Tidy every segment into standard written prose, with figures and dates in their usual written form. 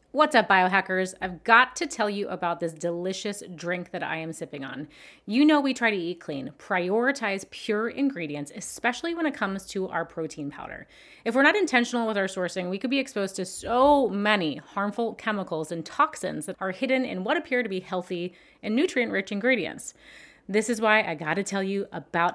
What's up, biohackers? I've got to tell you about this delicious drink that I am sipping on. You know we try to eat clean, prioritize pure ingredients, especially when it comes to our protein powder. If we're not intentional with our sourcing, we could be exposed to so many harmful chemicals and toxins that are hidden in what appear to be healthy and nutrient-rich ingredients. This is why I gotta tell you about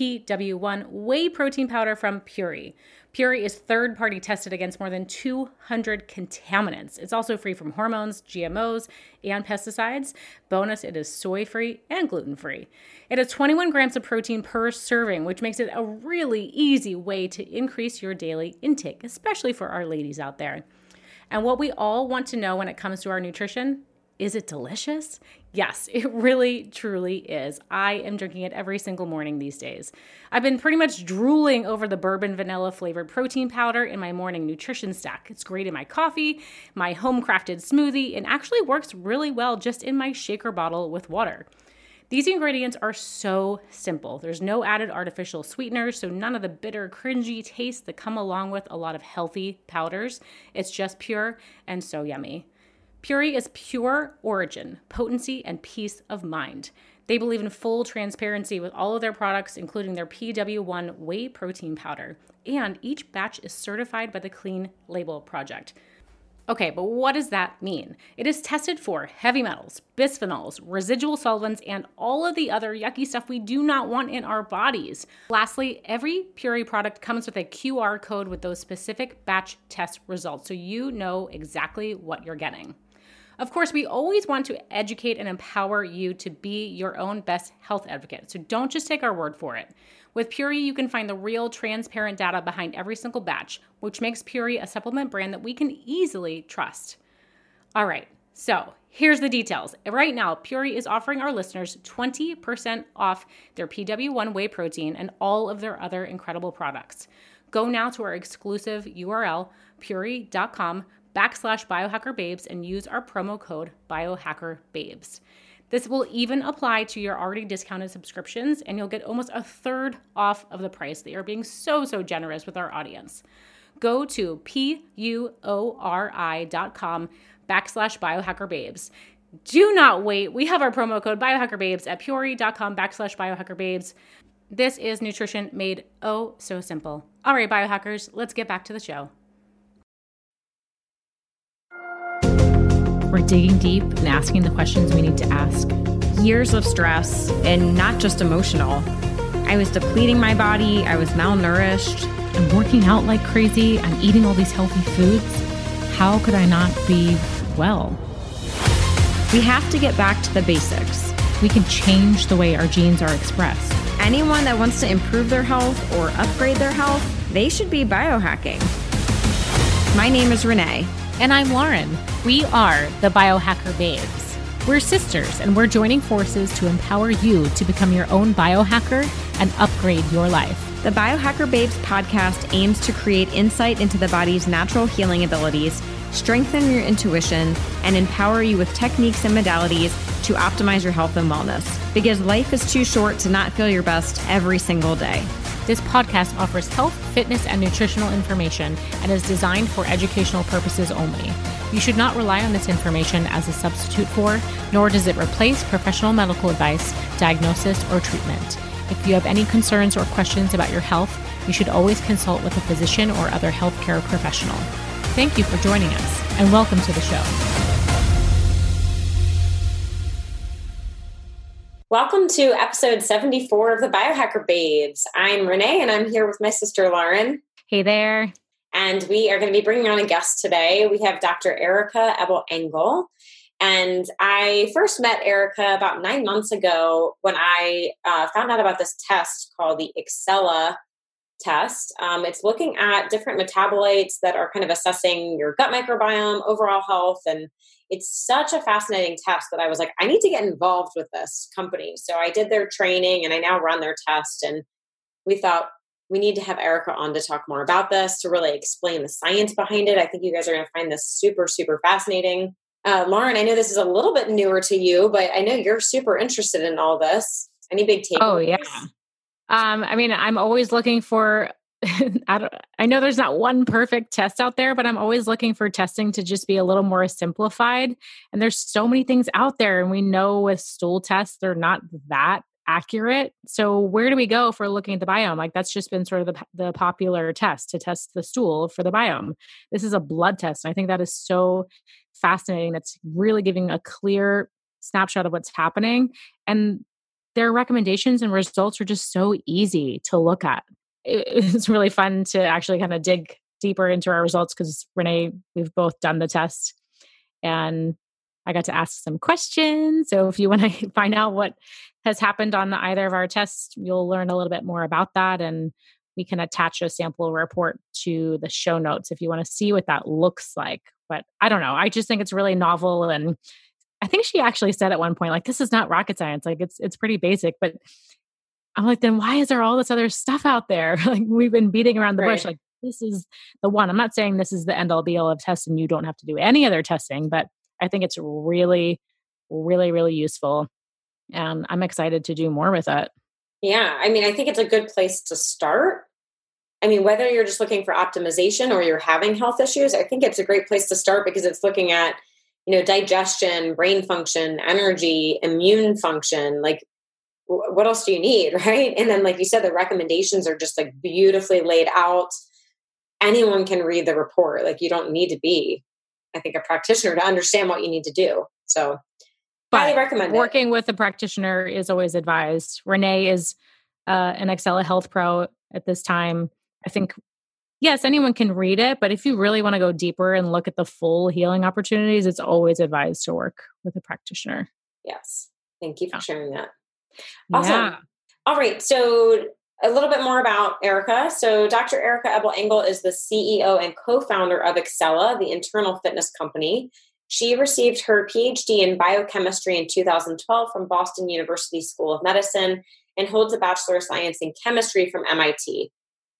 PW1 whey protein powder from Puori. Puori is third-party tested against more than 200 contaminants. It's also free from hormones, GMOs, and pesticides. Bonus, it is soy-free and gluten-free. It has 21 grams of protein per serving, which makes it a really easy way to increase your daily intake, especially for our ladies out there. And what we all want to know when it comes to our nutrition, is it delicious? Yes, it really, truly is. I am drinking it every single morning these days. I've been pretty much drooling over the bourbon vanilla flavored protein powder in my morning nutrition stack. It's great in my coffee, my home crafted smoothie, and actually works really well just in my shaker bottle with water. These ingredients are so simple. There's no added artificial sweeteners, so none of the bitter, cringy tastes that come along with a lot of healthy powders. It's just pure and so yummy. Puori is pure origin, potency, and peace of mind. They believe in full transparency with all of their products, including their PW1 whey protein powder. And each batch is certified by the Clean Label Project. Okay, but what does that mean? It is tested for heavy metals, bisphenols, residual solvents, and all of the other yucky stuff we do not want in our bodies. Lastly, every Puori product comes with a QR code with those specific batch test results, so you know exactly what you're getting. Of course, we always want to educate and empower you to be your own best health advocate, so don't just take our word for it. With Puori, you can find the real, transparent data behind every single batch, which makes Puori a supplement brand that we can easily trust. All right, so here's the details. Right now, Puori is offering our listeners 20% off their PW1 whey protein and all of their other incredible products. Go now to our exclusive URL, puori.com/biohackerbabes, and use our promo code biohackerbabes. This will even apply to your already discounted subscriptions, and you'll get almost a third off of the price. They are being so generous with our audience. Go to puori.com/biohackerbabes. Do not wait. We have our promo code biohackerbabes at puori.com/biohackerbabes. This is nutrition made oh so simple. All right, biohackers, let's get back to the show. We're digging deep and asking the questions we need to ask. Years of stress, and not just emotional. I was depleting my body, I was malnourished. I'm working out like crazy, I'm eating all these healthy foods. How could I not be well? We have to get back to the basics. We can change the way our genes are expressed. Anyone that wants to improve their health or upgrade their health, they should be biohacking. My name is Renee. And I'm Lauren. We are the Biohacker Babes. We're sisters, and we're joining forces to empower you to become your own biohacker and upgrade your life. The Biohacker Babes podcast aims to create insight into the body's natural healing abilities, strengthen your intuition, and empower you with techniques and modalities to optimize your health and wellness. Because life is too short to not feel your best every single day. This podcast offers health, fitness, and nutritional information and is designed for educational purposes only. You should not rely on this information as a substitute for, nor does it replace professional medical advice, diagnosis, or treatment. If you have any concerns or questions about your health, you should always consult with a physician or other healthcare professional. Thank you for joining us, and welcome to the show. Welcome to episode 74 of the Biohacker Babes. I'm Renee, and I'm here with my sister, Lauren. Hey there. And we are going to be bringing on a guest today. We have Dr. Erica Ebel-Engel. And I first met Erica about 9 months ago when I found out about this test called the Exela test. It's looking at different metabolites that are kind of assessing your gut microbiome, overall health, and it's such a fascinating test that I was like, I need to get involved with this company. So I did their training and I now run their test. And we thought we need to have Erica on to talk more about this, to really explain the science behind it. I think you guys are going to find this super fascinating. Lauren, I know this is a little bit newer to you, but I know you're super interested in all this. Any big takeaways? Oh, yeah. I mean, I'm always looking for I know there's not one perfect test out there, but I'm always looking for testing to just be a little more simplified. And there's so many things out there. And we know with stool tests, they're not that accurate. So where do we go for looking at the biome? Like that's just been sort of the popular test to test the stool for the biome. This is a blood test. And I think that is so fascinating. That's really giving a clear snapshot of what's happening. And their recommendations and results are just so easy to look at. It's really fun to actually kind of dig deeper into our results because Renee, we've both done the test and I got to ask some questions. So if you want to find out what has happened on either of our tests, you'll learn a little bit more about that. And we can attach a sample report to the show notes if you want to see what that looks like. But I don't know. I just think it's really novel. And I think she actually said at one point, like, this is not rocket science. Like it's pretty basic, but I'm like, then why is there all this other stuff out there? Like we've been beating around the bush. Like this is the one. I'm not saying this is the end all be all of tests and you don't have to do any other testing, but I think it's really, really, really useful. And I'm excited to do more with it. Yeah. I mean, I think it's a good place to start. I mean, whether you're just looking for optimization or you're having health issues, I think it's a great place to start because it's looking at, digestion, brain function, energy, immune function, like what else do you need, right? And then, like you said, the recommendations are just like beautifully laid out. Anyone can read the report. Like you don't need to be, I think, a practitioner to understand what you need to do. So highly recommend working with a practitioner is always advised. Renee is an Excella Health Pro at this time. I think, yes, anyone can read it, but if you really want to go deeper and look at the full healing opportunities, it's always advised to work with a practitioner. Yes. Thank you for sharing that. Awesome. Yeah. All right. So a little bit more about Erica. So Dr. Erica Ebel-Engel is the CEO and co-founder of Excella, the internal fitness company. She received her PhD in biochemistry in 2012 from Boston University School of Medicine and holds a Bachelor of Science in Chemistry from MIT.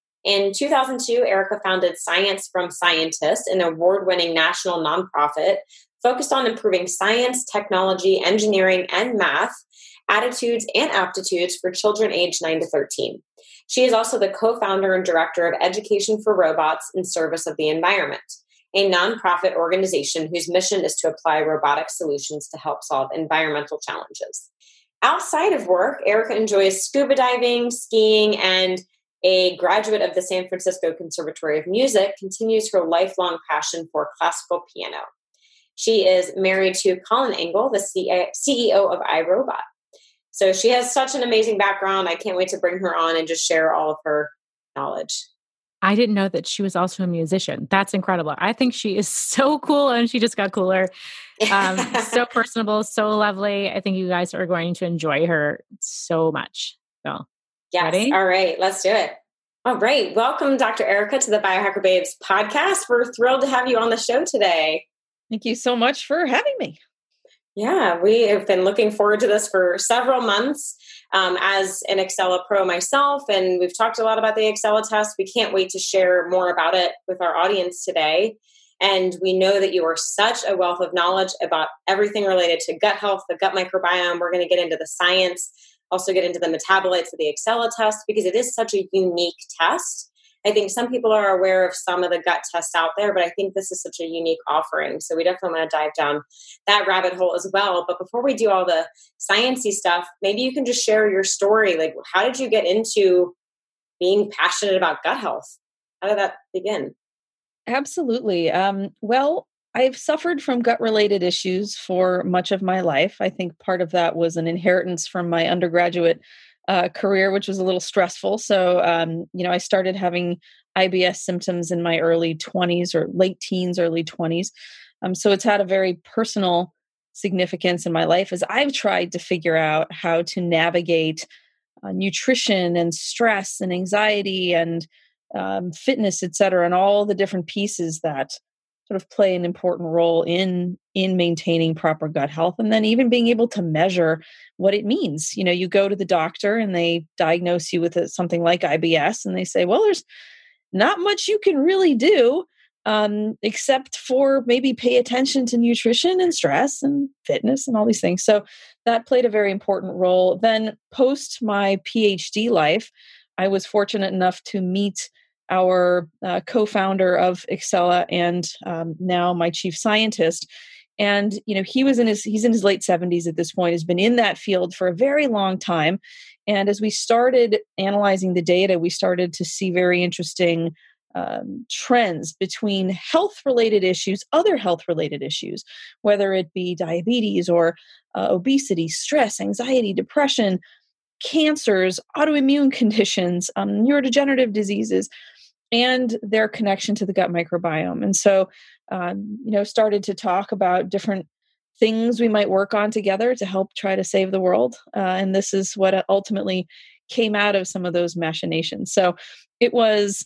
In 2002, Erica founded Science from Scientists, an award-winning national nonprofit focused on improving science, technology, engineering, and math, attitudes, and aptitudes for children aged 9 to 13. She is also the co-founder and director of Education for Robots in Service of the Environment, a nonprofit organization whose mission is to apply robotic solutions to help solve environmental challenges. Outside of work, Erica enjoys scuba diving, skiing, and a graduate of the San Francisco Conservatory of Music, continues her lifelong passion for classical piano. She is married to Colin Engel, the CEO of iRobot. So she has such an amazing background. I can't wait to bring her on and just share all of her knowledge. I didn't know that she was also a musician. That's incredible. I think she is so cool and she just got cooler. So personable, so lovely. I think you guys are going to enjoy her so much. So, yes. Ready? All right, let's do it. All right. Welcome, Dr. Erica, to the Biohacker Babes podcast. We're thrilled to have you on the show today. Thank you so much for having me. Yeah, we have been looking forward to this for several months as an Excella Pro myself, and we've talked a lot about the Excella test. We can't wait to share more about it with our audience today. And we know that you are such a wealth of knowledge about everything related to gut health, the gut microbiome. We're going to get into the science, also get into the metabolites of the Excella test, because it is such a unique test. I think some people are aware of some of the gut tests out there, but I think this is such a unique offering. So we definitely want to dive down that rabbit hole as well. But before we do all the sciencey stuff, maybe you can just share your story. Like, how did you get into being passionate about gut health? How did that begin? Absolutely. Well, I've suffered from gut-related issues for much of my life. I think part of that was an inheritance from my undergraduate career, which was a little stressful. So, I started having IBS symptoms in my early 20s or late teens, early 20s. So it's had a very personal significance in my life as I've tried to figure out how to navigate nutrition and stress and anxiety and fitness, et cetera, and all the different pieces that sort of play an important role in maintaining proper gut health, and then even being able to measure what it means. You go to the doctor and they diagnose you with something like IBS, and they say, well, there's not much you can really do except for maybe pay attention to nutrition and stress and fitness and all these things. So that played a very important role. Then post my PhD life, I was fortunate enough to meet our co-founder of Excella and now my chief scientist. And, he's in his late 70s at this point, has been in that field for a very long time. And as we started analyzing the data, we started to see very interesting trends between health-related issues, other health-related issues, whether it be diabetes or obesity, stress, anxiety, depression, cancers, autoimmune conditions, neurodegenerative diseases, and their connection to the gut microbiome. And so, started to talk about different things we might work on together to help try to save the world. And this is what ultimately came out of some of those machinations. So it was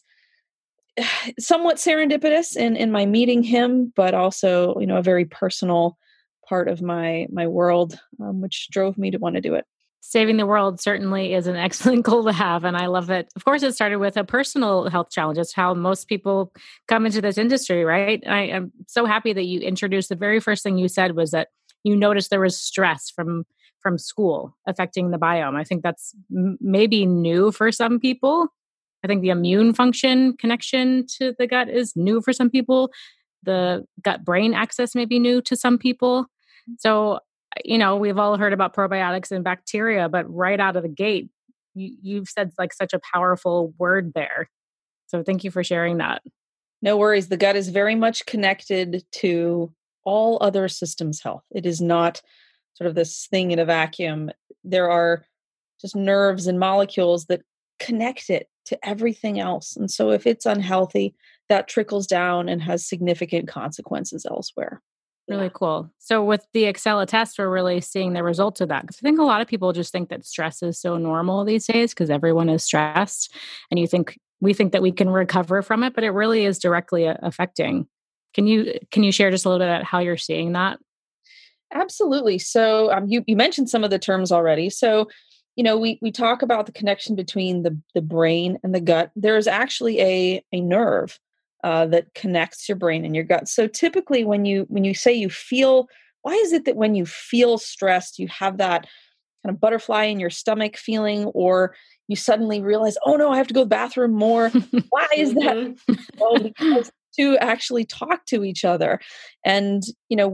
somewhat serendipitous in my meeting him, but also, a very personal part of my world, which drove me to want to do it. Saving the world certainly is an excellent goal to have. And I love it. Of course, it started with a personal health challenge. It's how most people come into this industry, right? I am so happy that you introduced the very first thing you said was that you noticed there was stress from school affecting the biome. I think that's maybe new for some people. I think the immune function connection to the gut is new for some people. The gut-brain axis may be new to some people. So, we've all heard about probiotics and bacteria, but right out of the gate, you've said like such a powerful word there. So thank you for sharing that. No worries. The gut is very much connected to all other systems' health. It is not sort of this thing in a vacuum. There are just nerves and molecules that connect it to everything else. And so if it's unhealthy, that trickles down and has significant consequences elsewhere. Really cool. So with the Excella test, we're really seeing the results of that. Because I think a lot of people just think that stress is so normal these days because everyone is stressed. And we think that we can recover from it, but it really is directly affecting. Can you share just a little bit about how you're seeing that? Absolutely. So you mentioned some of the terms already. So, we talk about the connection between the brain and the gut. There is actually a nerve that connects your brain and your gut. So typically when you say you feel, why is it that when you feel stressed, you have that kind of butterfly in your stomach feeling, or you suddenly realize, oh no, I have to go to the bathroom more. Why is that? Well, because two actually talk to each other. And,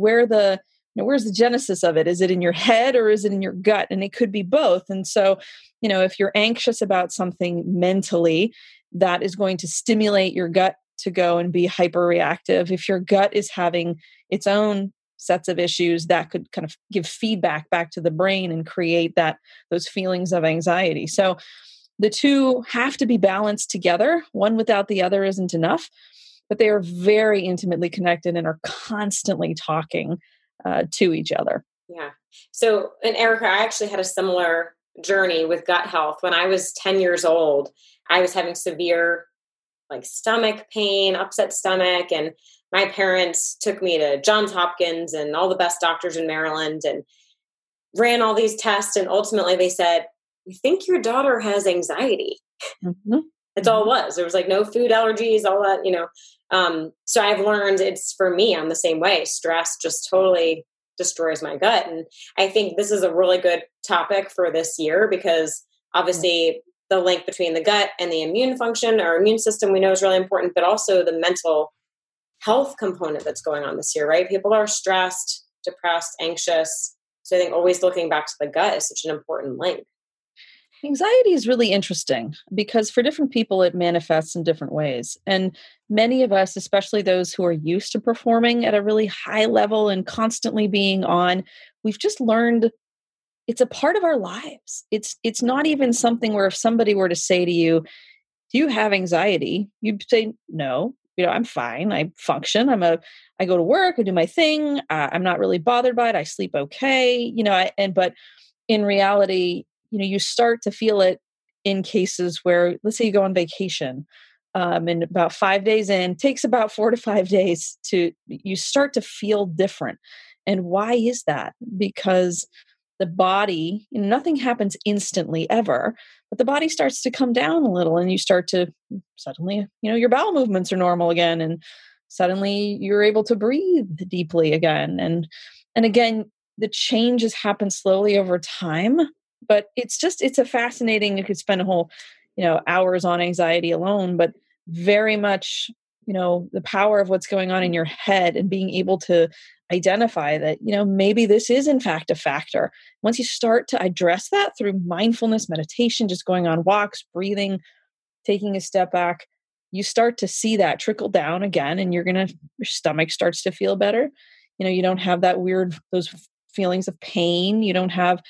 where's the genesis of it? Is it in your head or is it in your gut? And it could be both. And so, if you're anxious about something mentally, that is going to stimulate your gut to go and be hyperreactive. If your gut is having its own sets of issues, that could kind of give feedback back to the brain and create those feelings of anxiety. So the two have to be balanced together. One without the other isn't enough, but they are very intimately connected and are constantly talking to each other. Yeah. So, and Erica, I actually had a similar journey with gut health. When I was 10 years old, I was having severe stomach pain, upset stomach. And my parents took me to Johns Hopkins and all the best doctors in Maryland and ran all these tests. And ultimately they said, we think your daughter has anxiety. Mm-hmm. That's all it was. There was no food allergies, all that, so I've learned it's, for me, I'm the same way. Stress just totally destroys my gut. And I think this is a really good topic for this year because obviously the link between the gut and the immune function, our immune system, we know is really important, but also the mental health component that's going on this year, right? People are stressed, depressed, anxious. So I think always looking back to the gut is such an important link. Anxiety is really interesting because for different people, it manifests in different ways. And many of us, especially those who are used to performing at a really high level and constantly being on, we've just learned it's a part of our lives. It's not even something where if somebody were to say to you, do you have anxiety? You'd say, no, I'm fine. I function. I go to work, I do my thing. I'm not really bothered by it. I sleep okay, but in reality, you start to feel it in cases where, let's say you go on vacation, and about 5 days in, takes about 4 to 5 days you start to feel different. And why is that? Because the body, nothing happens instantly ever, but the body starts to come down a little and you start to suddenly, your bowel movements are normal again. And suddenly you're able to breathe deeply again. And again, the changes happen slowly over time, but it's a fascinating, you could spend a whole, hours on anxiety alone, but very much, the power of what's going on in your head and being able to identify that, maybe this is in fact a factor. Once you start to address that through mindfulness, meditation, just going on walks, breathing, taking a step back, you start to see that trickle down again, and your stomach starts to feel better. You don't have those feelings of pain. You don't have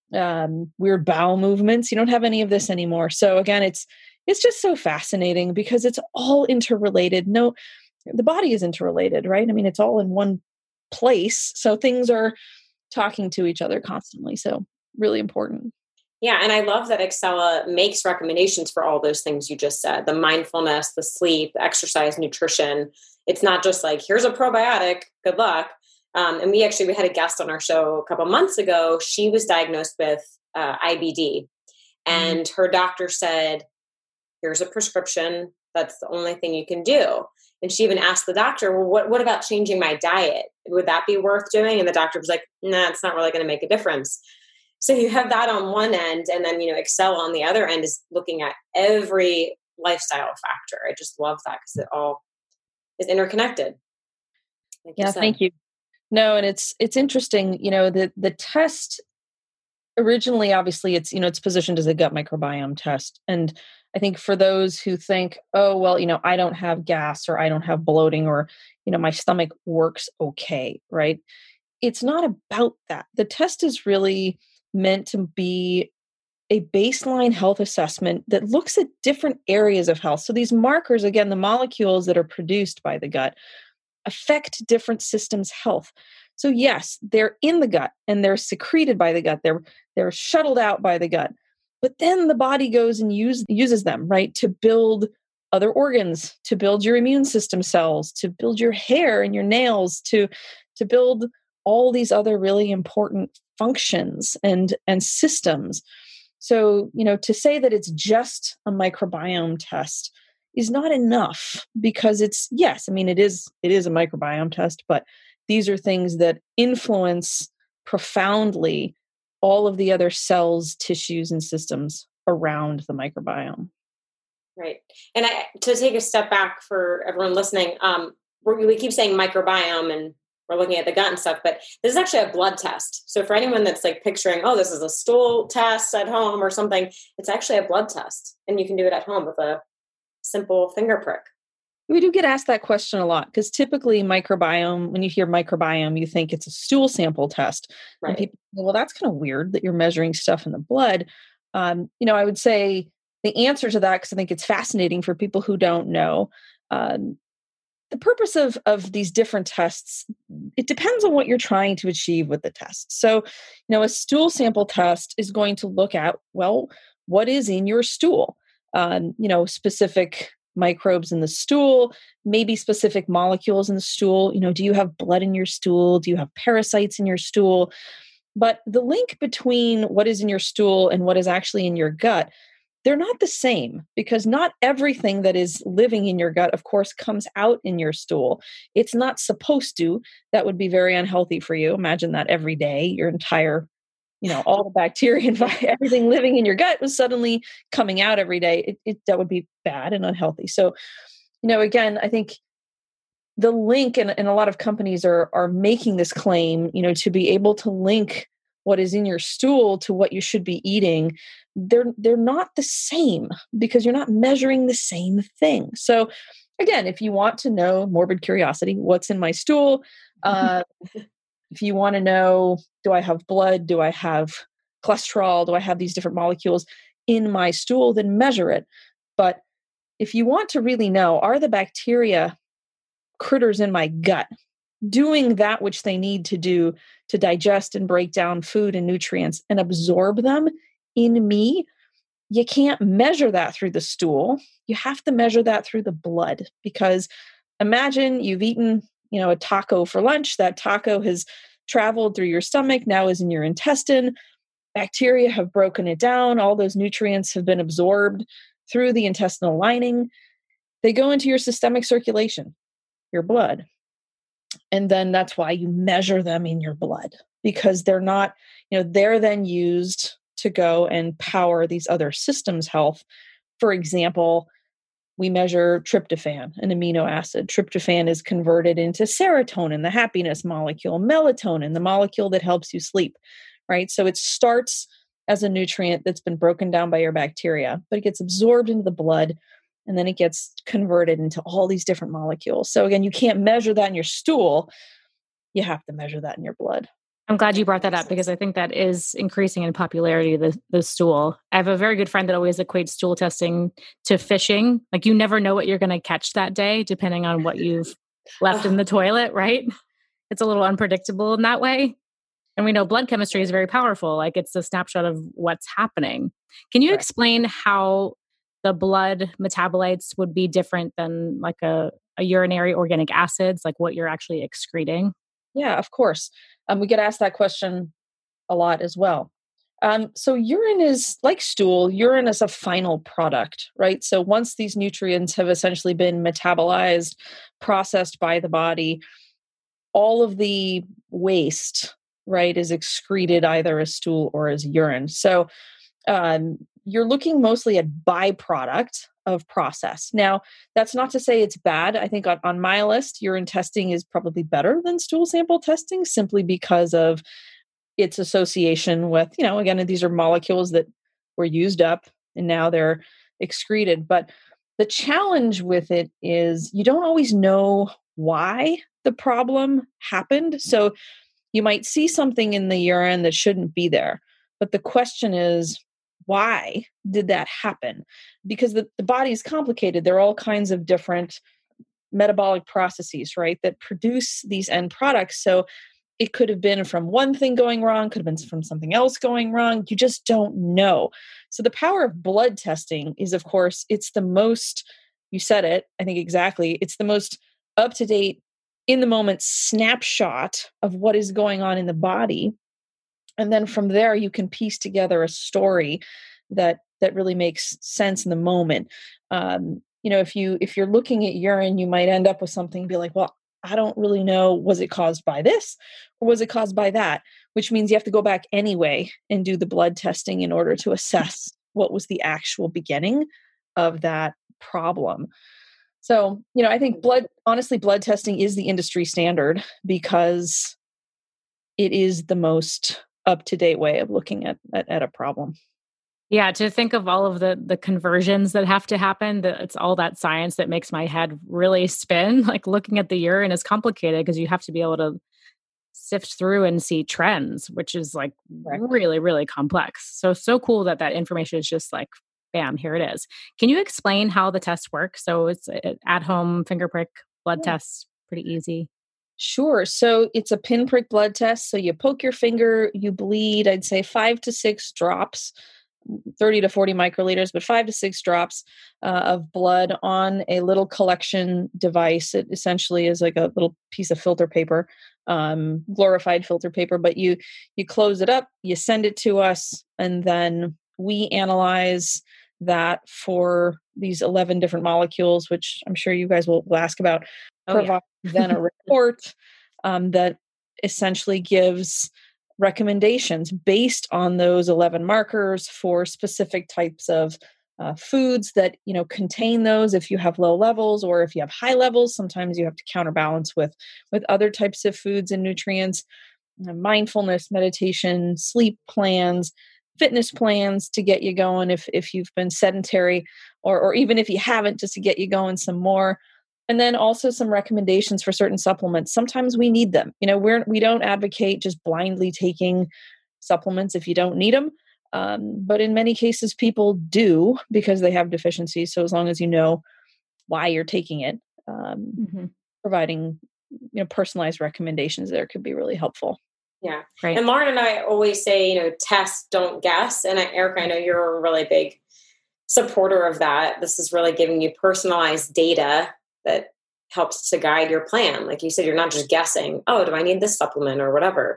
weird bowel movements. You don't have any of this anymore. So again, it's just so fascinating because it's all interrelated. No, the body is interrelated, right? I mean, it's all in one place. So things are talking to each other constantly. So really important. Yeah. And I love that Excella makes recommendations for all those things you just said, the mindfulness, the sleep, exercise, nutrition. It's not just like, here's a probiotic, good luck. And we had a guest on our show a couple months ago. She was diagnosed with IBD, and her doctor said, here's a prescription. That's the only thing you can do. And she even asked the doctor, well, what about changing my diet? Would that be worth doing? And the doctor was like, nah, it's not really going to make a difference. So you have that on one end, and then, Excella on the other end is looking at every lifestyle factor. I just love that because it all is interconnected. Like yeah, thank you. No, and it's interesting, the test originally, obviously it's positioned as a gut microbiome test. And I think for those who think, oh, well, I don't have gas, or I don't have bloating, or, my stomach works okay, right? It's not about that. The test is really meant to be a baseline health assessment that looks at different areas of health. So these markers, again, the molecules that are produced by the gut affect different systems' health. So yes, they're in the gut and they're secreted by the gut. They're shuttled out by the gut. But then the body goes and uses them, right, to build other organs, to build your immune system cells, to build your hair and your nails, to build all these other really important functions and systems. So, to say that it's just a microbiome test is not enough, because it is a microbiome test, but these are things that influence profoundly all of the other cells, tissues, and systems around the microbiome. Right. And to take a step back for everyone listening, we keep saying microbiome and we're looking at the gut and stuff, but this is actually a blood test. So for anyone that's like picturing, oh, this is a stool test at home or something, it's actually a blood test, and you can do it at home with a simple finger prick. We do get asked that question a lot, because typically microbiome, when you hear microbiome, you think it's a stool sample test. Right. And people say, well, that's kind of weird that you're measuring stuff in the blood. I would say the answer to that, because I think it's fascinating for people who don't know, the purpose of these different tests, it depends on what you're trying to achieve with the test. So, a stool sample test is going to look at, well, what is in your stool? Specific microbes in the stool, maybe specific molecules in the stool. Do you have blood in your stool? Do you have parasites in your stool? But the link between what is in your stool and what is actually in your gut, they're not the same, because not everything that is living in your gut, of course, comes out in your stool. It's not supposed to. That would be very unhealthy for you. Imagine that every day, your entire, all the bacteria and everything living in your gut was suddenly coming out every day. That would be bad and unhealthy. So, again, I think the link, and a lot of companies are making this claim, to be able to link what is in your stool to what you should be eating. They're not the same, because you're not measuring the same thing. So again, if you want to know, morbid curiosity, what's in my stool, if you want to know, do I have blood? Do I have cholesterol? Do I have these different molecules in my stool? Then measure it. But if you want to really know, are the bacteria critters in my gut doing that which they need to do to digest and break down food and nutrients and absorb them in me? You can't measure that through the stool. You have to measure that through the blood, because imagine you've eaten, a taco for lunch. That taco has traveled through your stomach, now is in your intestine. Bacteria have broken it down. All those nutrients have been absorbed through the intestinal lining. They go into your systemic circulation, your blood. And then that's why you measure them in your blood, because they're not, they're then used to go and power these other systems' health. For example, we measure tryptophan, an amino acid. Tryptophan is converted into serotonin, the happiness molecule, melatonin, the molecule that helps you sleep, right? So it starts as a nutrient that's been broken down by your bacteria, but it gets absorbed into the blood, and then it gets converted into all these different molecules. So again, you can't measure that in your stool. You have to measure that in your blood. I'm glad you brought that up because I think that is increasing in popularity, the stool. I have a very good friend that always equates stool testing to fishing. Like you never know what you're going to catch that day, depending on what you've left in the toilet, right? It's a little unpredictable in that way. And we know blood chemistry is very powerful. Like it's a snapshot of what's happening. Can you explain how the blood metabolites would be different than like a urinary organic acids, like what you're actually excreting? Yeah, of course. We get asked that question a lot as well. So urine is like stool. Urine is a final product, right? So once these nutrients have essentially been metabolized, processed by the body, all of the waste, right, is excreted either as stool or as urine. So you're looking mostly at byproduct of process. Now, that's not to say it's bad. I think on my list, urine testing is probably better than stool sample testing simply because of its association with, again, these are molecules that were used up and now they're excreted. But the challenge with it is you don't always know why the problem happened. So you might see something in the urine that shouldn't be there. But the question is, why did that happen? Because the body is complicated. There are all kinds of different metabolic processes, right, that produce these end products. So it could have been from one thing going wrong, could have been from something else going wrong. You just don't know. So the power of blood testing is, of course, it's the most, you said it, I think exactly, it's the most up-to-date, in the moment snapshot of what is going on in the body. And then from there, you can piece together a story that really makes sense in the moment. If you're looking at urine, you might end up with something and be like, well, I don't really know, was it caused by this or was it caused by that? Which means you have to go back anyway and do the blood testing in order to assess what was the actual beginning of that problem. So, I think blood testing is the industry standard because it is the most up-to-date way of looking at a problem. Yeah, to think of all of the conversions that have to happen, it's all that science that makes my head really spin. Like looking at the urine is complicated because you have to be able to sift through and see trends, which is like really, really complex. So cool that information is just like, bam, here it is. Can you explain how the tests work? So it's at-home finger prick blood tests, pretty easy. Sure. So it's a pinprick blood test. So you poke your finger, you bleed, I'd say 5 to 6 drops, 30 to 40 microliters, but 5 to 6 drops of blood on a little collection device. It essentially is like a little piece of filter paper, glorified filter paper, but you close it up, you send it to us, and then we analyze that for these 11 different molecules, which I'm sure you guys will ask about. Provide then a report that essentially gives recommendations based on those 11 markers for specific types of foods that contain those. If you have low levels or if you have high levels, sometimes you have to counterbalance with other types of foods and nutrients. Mindfulness, meditation, sleep plans, fitness plans to get you going if you've been sedentary, or even if you haven't, just to get you going some more. And then also some recommendations for certain supplements. Sometimes we need them. We don't advocate just blindly taking supplements if you don't need them. But in many cases, people do because they have deficiencies. So as long as you know why you're taking it, providing personalized recommendations there could be really helpful. Yeah. Right. And Lauren and I always say, test, don't guess. And Erica, I know you're a really big supporter of that. This is really giving you personalized data that helps to guide your plan. Like you said, you're not just guessing, oh, do I need this supplement or whatever?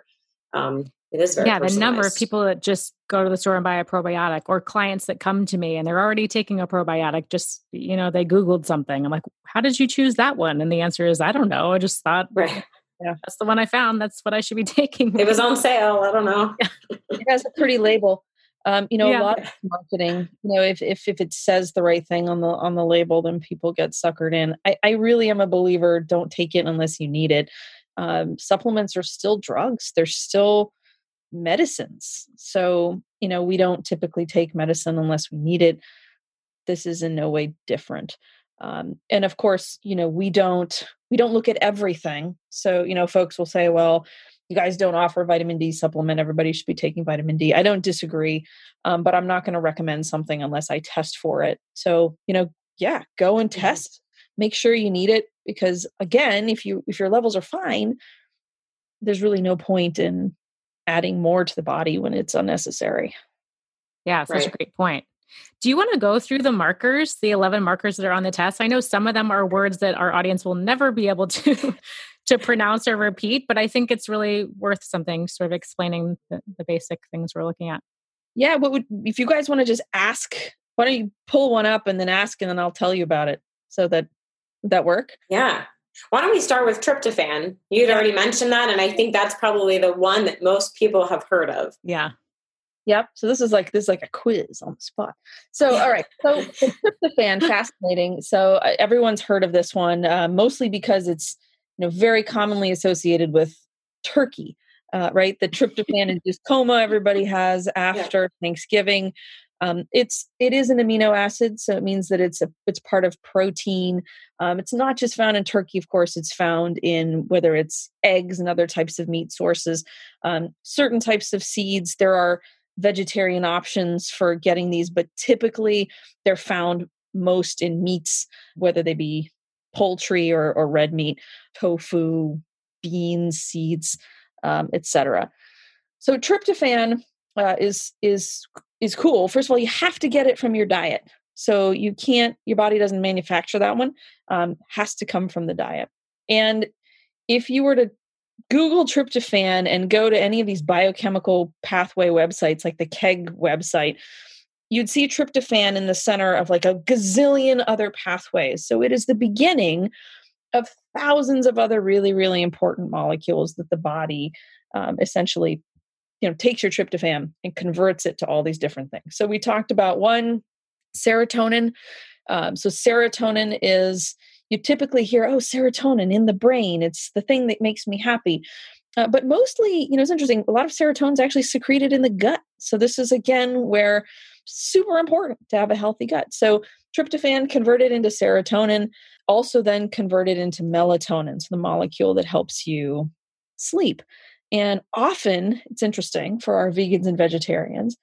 It is very personalized. The number of people that just go to the store and buy a probiotic, or clients that come to me and they're already taking a probiotic, just, they Googled something. I'm like, how did you choose that one? And the answer is, I don't know. I just thought, that's the one I found. That's what I should be taking. It was on sale. I don't know. It has a pretty label. A Yeah. lot of marketing, if it says the right thing on the label, then people get suckered in. I really am a believer, don't take it unless you need it. Supplements are still drugs. They're still medicines. So, we don't typically take medicine unless we need it. This is in no way different. And of course, we don't look at everything. So, folks will say, well, you guys don't offer vitamin D supplement. Everybody should be taking vitamin D. I don't disagree. But I'm not going to recommend something unless I test for it. So, go and test, make sure you need it. Because again, if your levels are fine, there's really no point in adding more to the body when it's unnecessary. Yeah, such a great point. Do you want to go through the markers, the 11 markers that are on the test? I know some of them are words that our audience will never be able to pronounce or repeat, but I think it's really worth something sort of explaining the basic things we're looking at. Yeah, if you guys want to just ask, why don't you pull one up and then ask, and then I'll tell you about it. So would that work? Yeah. Why don't we start with tryptophan? You'd already mentioned that, and I think that's probably the one that most people have heard of. Yeah. Yep. So this is like a quiz on the spot. So, all right. So tryptophan, fascinating. So everyone's heard of this one, mostly because it's very commonly associated with turkey, right? The tryptophan-induced coma everybody has after Thanksgiving. It is an amino acid, so it means that it's part of protein. It's not just found in turkey, of course. It's found in whether it's eggs and other types of meat sources, certain types of seeds. There are vegetarian options for getting these, but typically they're found most in meats, whether they be poultry or red meat, tofu, beans, seeds, etc. So tryptophan is cool. First of all, you have to get it from your diet. So your body doesn't manufacture that one. Has to come from the diet. And if you were to Google tryptophan and go to any of these biochemical pathway websites, like the KEGG website, you'd see tryptophan in the center of like a gazillion other pathways. So it is the beginning of thousands of other really, really important molecules that the body essentially takes your tryptophan and converts it to all these different things. So we talked about one, serotonin. So serotonin is, you typically hear, serotonin in the brain. It's the thing that makes me happy. But mostly, it's interesting. A lot of serotonin is actually secreted in the gut. So this is, again, where super important to have a healthy gut. So tryptophan converted into serotonin, also then converted into melatonin, so the molecule that helps you sleep. And often, it's interesting for our vegans and vegetarians,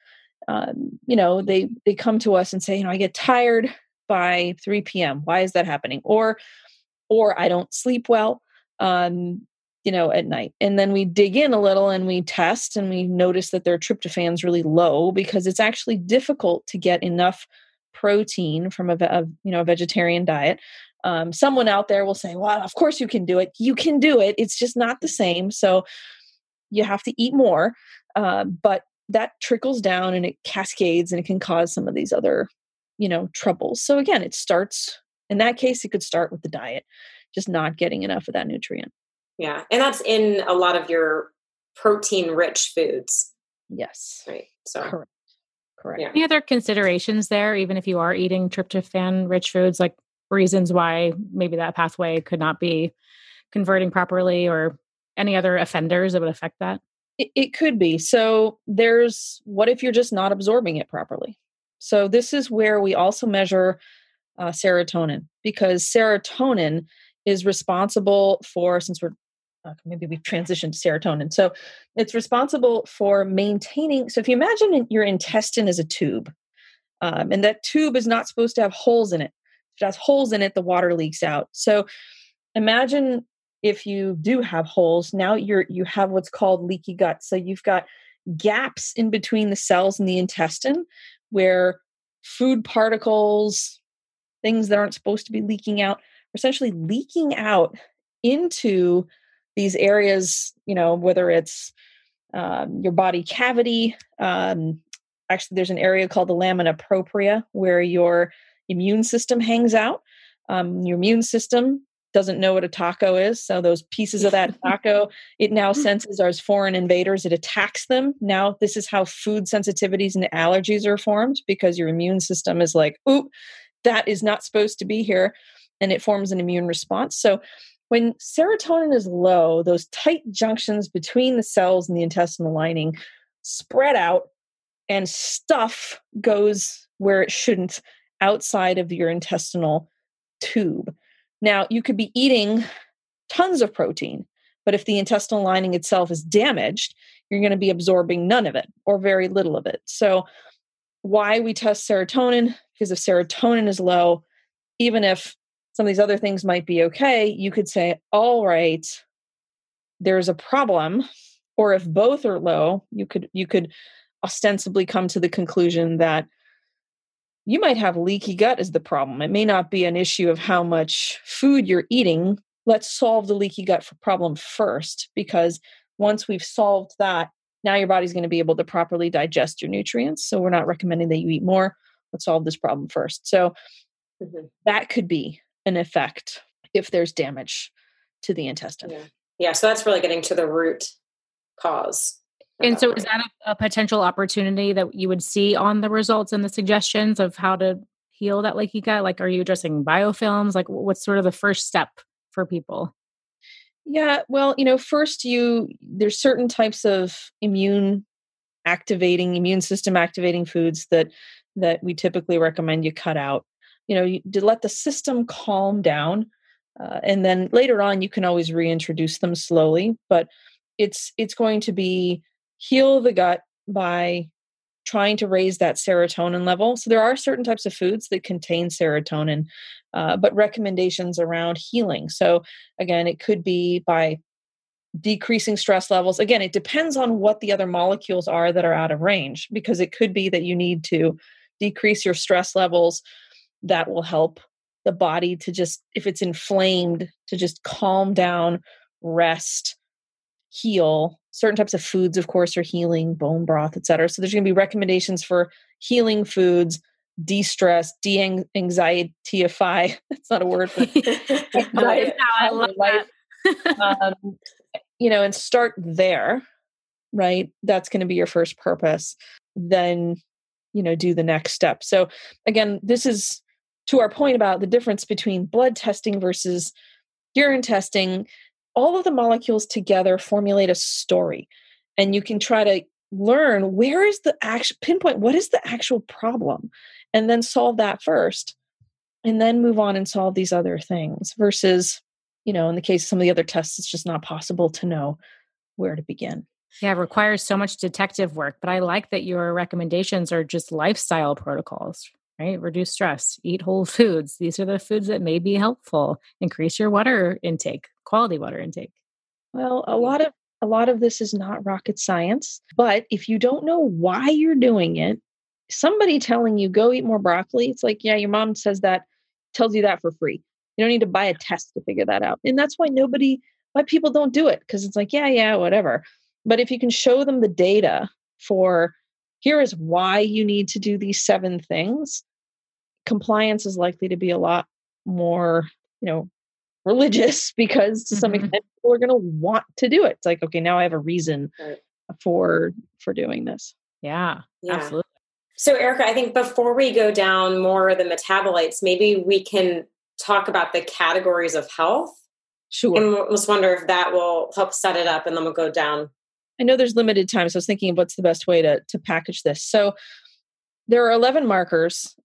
they come to us and say, I get tired by 3 p.m. Why is that happening? Or I don't sleep well, at night. And then we dig in a little and we test and we notice that their tryptophan's really low because it's actually difficult to get enough protein from a vegetarian diet. Someone out there will say, well, of course you can do it. You can do it. It's just not the same. So you have to eat more. But that trickles down and it cascades and it can cause some of these other troubles. So again, it starts, in that case, it could start with the diet, just not getting enough of that nutrient. Yeah. And that's in a lot of your protein rich foods. Yes. Right. So correct. Yeah. Any other considerations there, even if you are eating tryptophan rich foods, like reasons why maybe that pathway could not be converting properly, or any other offenders that would affect that? It could be. So what if you're just not absorbing it properly? So this is where we also measure serotonin, because serotonin is responsible for, since maybe we've transitioned to serotonin. So it's responsible for maintaining. So if you imagine your intestine as a tube, and that tube is not supposed to have holes in it. If it has holes in it, the water leaks out. So imagine if you do have holes, now you have what's called leaky gut. So you've got gaps in between the cells in the intestine where food particles, things that aren't supposed to be leaking out, are essentially leaking out into these areas, whether it's your body cavity. Actually, there's an area called the lamina propria where your immune system hangs out. Your immune system doesn't know what a taco is. So those pieces of that taco, it now senses as foreign invaders. It attacks them. Now, this is how food sensitivities and allergies are formed, because your immune system is like, oop, that is not supposed to be here. And it forms an immune response. So when serotonin is low, those tight junctions between the cells and the intestinal lining spread out, and stuff goes where it shouldn't, outside of your intestinal tube. Now, you could be eating tons of protein, but if the intestinal lining itself is damaged, you're going to be absorbing none of it or very little of it. So why we test serotonin? Because if serotonin is low, even if some of these other things might be okay, you could say, all right, there's a problem. Or if both are low, you could ostensibly come to the conclusion that you might have leaky gut as the problem. It may not be an issue of how much food you're eating. Let's solve the leaky gut problem first, because once we've solved that, now your body's going to be able to properly digest your nutrients. So we're not recommending that you eat more. Let's solve this problem first. So that could be an effect if there's damage to the intestine. Yeah. So that's really getting to the root cause. And so is that a potential opportunity that you would see on the results and the suggestions of how to heal that leaky gut? Like, are you addressing biofilms? Like, what's sort of the first step for people? Yeah, well, first there's certain types of immune system activating foods that we typically recommend you cut out. To let the system calm down. And then later on, you can always reintroduce them slowly, but it's going to be heal the gut by trying to raise that serotonin level. So there are certain types of foods that contain serotonin, but recommendations around healing. So again, it could be by decreasing stress levels. Again, it depends on what the other molecules are that are out of range, because it could be that you need to decrease your stress levels. That will help the body to just, if it's inflamed, to just calm down, rest, heal. Certain types of foods, of course, are healing, bone broth, et cetera. So there's going to be recommendations for healing foods, de-stress, de-anxiety-ify. That's not a word. But I love that. And start there, right? That's going to be your first purpose. Then, do the next step. So again, this is to our point about the difference between blood testing versus urine testing. All of the molecules together formulate a story, and you can try to learn where is the actual pinpoint, what is the actual problem, and then solve that first, and then move on and solve these other things versus, in the case of some of the other tests, it's just not possible to know where to begin. Yeah, it requires so much detective work, but I like that your recommendations are just lifestyle protocols, right? Reduce stress, eat whole foods. These are the foods that may be helpful. Increase your water intake, quality water intake. Well, a lot of this is not rocket science, but if you don't know why you're doing it, somebody telling you go eat more broccoli, it's like, yeah, your mom tells you that for free. You don't need to buy a test to figure that out. And that's why people don't do it, because it's like, yeah, whatever. But if you can show them the data for, here is why you need to do these 7 things, compliance is likely to be a lot more, religious, because to some extent people are going to want to do it. It's like, okay, now I have a reason for doing this. Yeah, absolutely. So Erica, I think before we go down more of the metabolites, maybe we can talk about the categories of health. Sure. And we'll just wonder if that will help set it up, and then we'll go down. I know there's limited time, so I was thinking of what's the best way to package this. So there are 11 markers.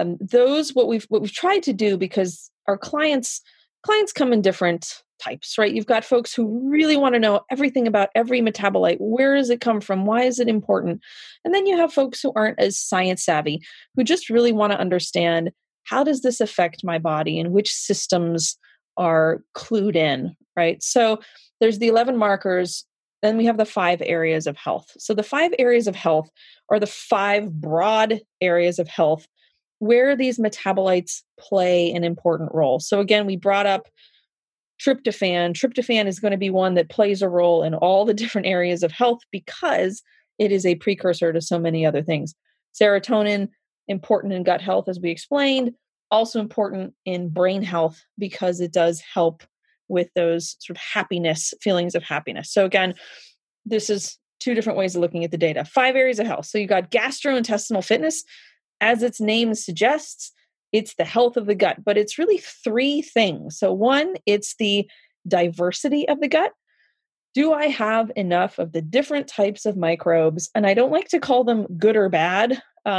What we've tried to do, because our clients come in different types, right? You've got folks who really want to know everything about every metabolite. Where does it come from? Why is it important? And then you have folks who aren't as science savvy, who just really want to understand, how does this affect my body and which systems are clued in, right? So there's the 11 markers. Then we have the 5 areas of health. So the 5 areas of health are the 5 broad areas of health where these metabolites play an important role. So again, we brought up tryptophan. Tryptophan is going to be one that plays a role in all the different areas of health because it is a precursor to so many other things. Serotonin, important in gut health, as we explained, also important in brain health because it does help with those sort of feelings of happiness. So again, this is two different ways of looking at the data. 5 areas of health. So you got gastrointestinal fitness. As its name suggests, it's the health of the gut, but it's really 3 things. So 1, it's the diversity of the gut. Do I have enough of the different types of microbes? And I don't like to call them good or bad.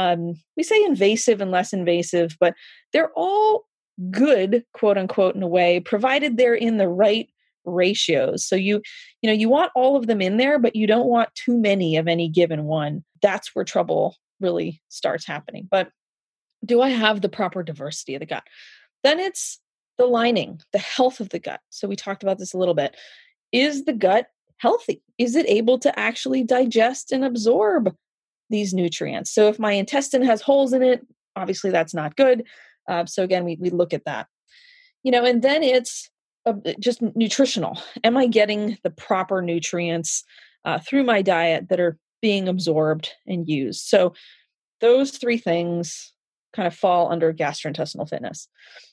We say invasive and less invasive, but they're all good, quote unquote, in a way, provided they're in the right ratios. So you want all of them in there, but you don't want too many of any given one. That's where trouble really starts happening. But do I have the proper diversity of the gut? Then it's the lining, the health of the gut. So we talked about this a little bit. Is the gut healthy? Is it able to actually digest and absorb these nutrients? So if my intestine has holes in it, obviously that's not good. So again, we look at that. And then it's just nutritional. Am I getting the proper nutrients through my diet that are being absorbed and used? So those 3 things kind of fall under gastrointestinal fitness.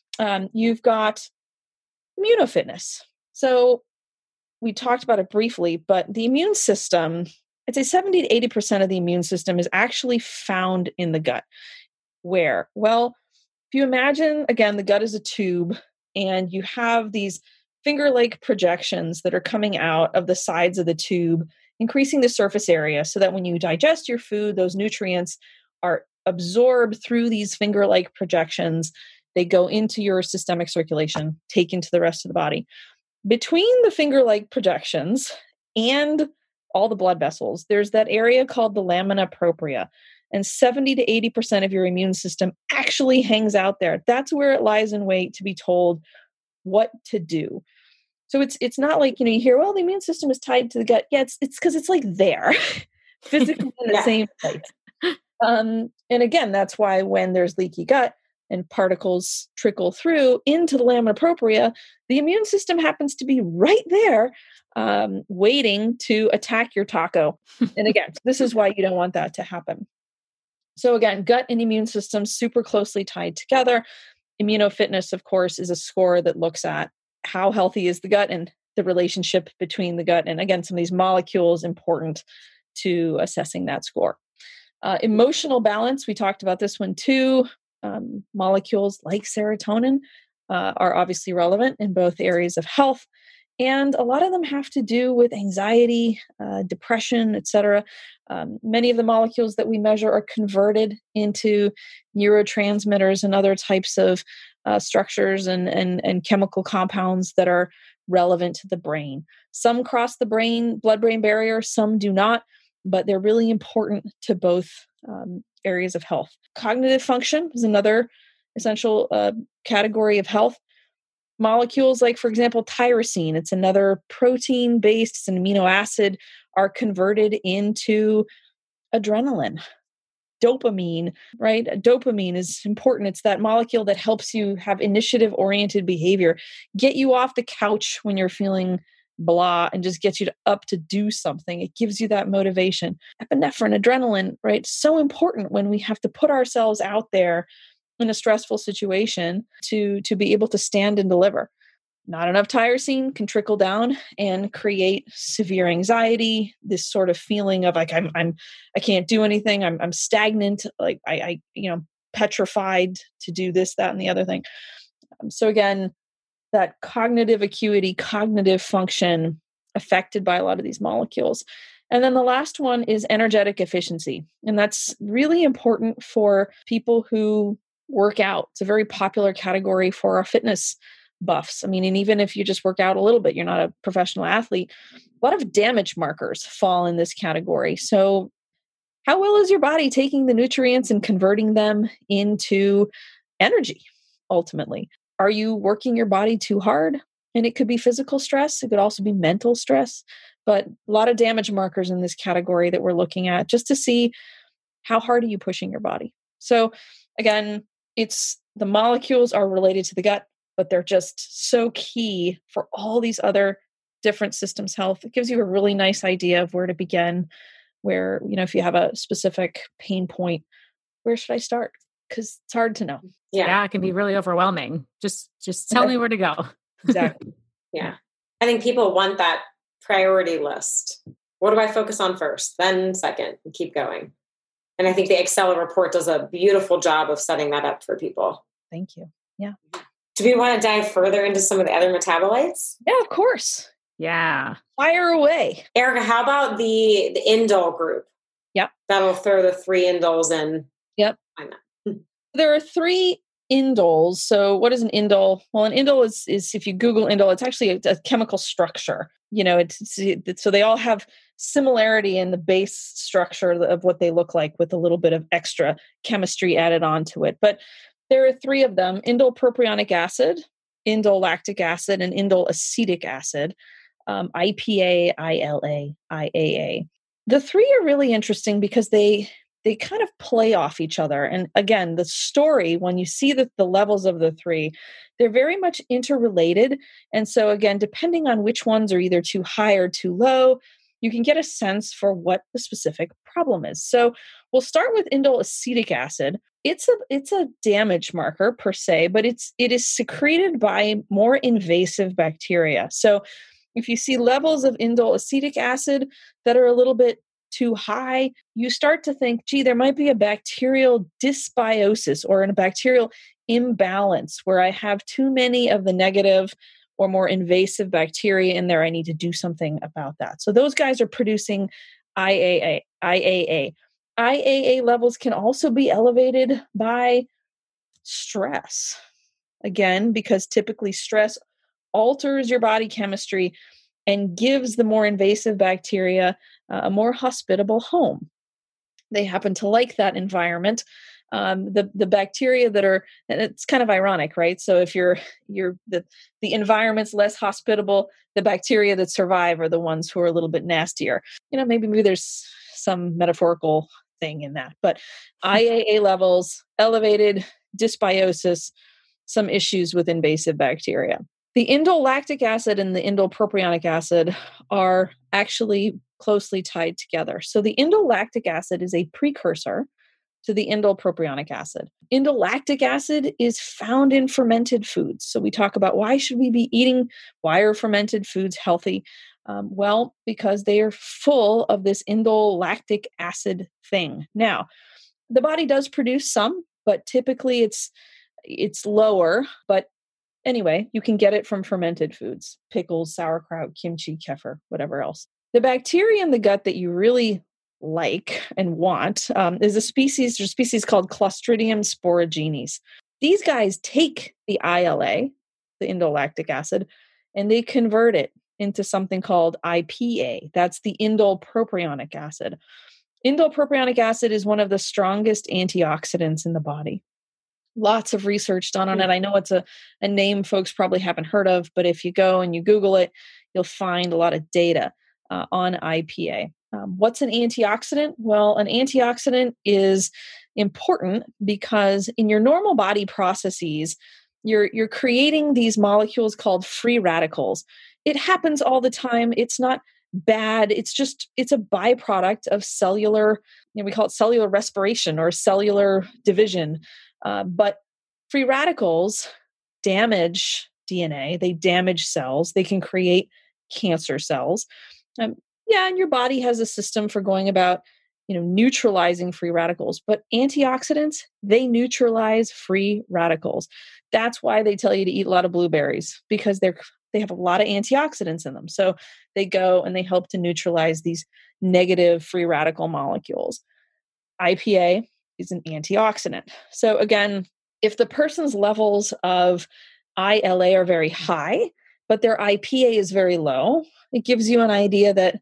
You've got immunofitness. So we talked about it briefly, but the immune system, I'd say 70 to 80% of the immune system is actually found in the gut. Where? Well, if you imagine, again, the gut is a tube and you have these finger-like projections that are coming out of the sides of the tube, increasing the surface area so that when you digest your food, those nutrients are absorbed through these finger-like projections. They go into your systemic circulation, take into the rest of the body. Between the finger-like projections and all the blood vessels, there's that area called the lamina propria. And 70 to 80% of your immune system actually hangs out there. That's where it lies in wait to be told what to do. So it's not like, you hear, well, the immune system is tied to the gut. Yeah, it's because it's like there, physically in the same place. And again, that's why when there's leaky gut and particles trickle through into the lamina propria, the immune system happens to be right there, waiting to attack your taco. And again, this is why you don't want that to happen. So again, gut and immune system super closely tied together. Immunofitness, of course, is a score that looks at how healthy is the gut and the relationship between the gut. And again, some of these molecules important to assessing that score. Emotional balance, we talked about this one too. Molecules like serotonin are obviously relevant in both areas of health. And a lot of them have to do with anxiety, depression, etc. Many of the molecules that we measure are converted into neurotransmitters and other types of structures and chemical compounds that are relevant to the brain. Some cross the blood-brain barrier, some do not, but they're really important to both areas of health. Cognitive function is another essential category of health. Molecules like, for example, tyrosine, it's another protein-based, it's an amino acid, are converted into adrenaline. Dopamine, right? Dopamine is important. It's that molecule that helps you have initiative-oriented behavior, get you off the couch when you're feeling blah and just gets you up to do something. It gives you that motivation. Epinephrine, adrenaline, right? So important when we have to put ourselves out there in a stressful situation to be able to stand and deliver. Not enough tyrosine can trickle down and create severe anxiety, this sort of feeling of like I can't do anything, I'm stagnant, like I petrified to do this, that, and the other thing. So again, that cognitive acuity, cognitive function affected by a lot of these molecules. And then the last one is energetic efficiency. And that's really important for people who work out. It's a very popular category for our fitness buffs. I mean, and even if you just work out a little bit, you're not a professional athlete, a lot of damage markers fall in this category. So how well is your body taking the nutrients and converting them into energy, ultimately? Are you working your body too hard? And it could be physical stress. It could also be mental stress, but a lot of damage markers in this category that we're looking at just to see how hard are you pushing your body. So again, it's the molecules are related to the gut, but they're just so key for all these other different systems health. It gives you a really nice idea of where to begin, where, if you have a specific pain point, where should I start? Because it's hard to know. Yeah, it can be really overwhelming. Just tell me where to go. Exactly. Yeah. I think people want that priority list. What do I focus on first, then second, and keep going. And I think the Excel report does a beautiful job of setting that up for people. Thank you. Yeah. Do we want to dive further into some of the other metabolites? Yeah, of course. Yeah. Fire away. Erica, how about the indole group? Yep. That'll throw the 3 indoles in. Yep. Why not? There are 3 indoles. So what is an indole? Well, an indole is if you Google indole, it's actually a chemical structure. So they all have similarity in the base structure of what they look like with a little bit of extra chemistry added onto it. But there are 3 of them: indole propionic acid, indole lactic acid, and indole acetic acid. IPA, ILA, IAA. The 3 are really interesting because they kind of play off each other. And again, the story, when you see the levels of the 3, they're very much interrelated. And so again, depending on which ones are either too high or too low, you can get a sense for what the specific problem is. So we'll start with indole acetic acid. It's a damage marker per se, but it is secreted by more invasive bacteria. So if you see levels of indole acetic acid that are a little bit too high, you start to think, gee, there might be a bacterial dysbiosis or a bacterial imbalance where I have too many of the negative or more invasive bacteria in there. I need to do something about that. So those guys are producing IAA. IAA levels can also be elevated by stress. Again, because typically stress alters your body chemistry and gives the more invasive bacteria a more hospitable home. They happen to like that environment. The bacteria that are, and it's kind of ironic, right? So if the environment's less hospitable, the bacteria that survive are the ones who are a little bit nastier. Maybe there's some metaphorical thing in that. But IAA levels, elevated dysbiosis, some issues with invasive bacteria. The indole lactic acid and the indole propionic acid are actually closely tied together. So the indole lactic acid is a precursor to the indole propionic acid. Indole lactic acid is found in fermented foods. So we talk about why are fermented foods healthy? Well, because they are full of this indole lactic acid thing. Now, the body does produce some, but typically it's lower. But anyway, you can get it from fermented foods: pickles, sauerkraut, kimchi, kefir, whatever else. The bacteria in the gut that you really like and want is a species called Clostridium sporogenes. These guys take the ILA, the indole lactic acid, and they convert it into something called IPA. That's the indole propionic acid. Indole propionic acid is one of the strongest antioxidants in the body. Lots of research done on it. I know it's a name folks probably haven't heard of, but if you go and you Google it, you'll find a lot of data on IPA. What's an antioxidant? Well, an antioxidant is important because in your normal body processes, you're creating these molecules called free radicals. It happens all the time. It's not bad. It's a byproduct of cellular, we call it cellular respiration or cellular division. But free radicals damage DNA. They damage cells. They can create cancer cells. And your body has a system for going about, neutralizing free radicals. But antioxidants, they neutralize free radicals. That's why they tell you to eat a lot of blueberries, because they have a lot of antioxidants in them. So they go and they help to neutralize these negative free radical molecules. IPA is an antioxidant. So again, if the person's levels of ILA are very high, but their IPA is very low, it gives you an idea that,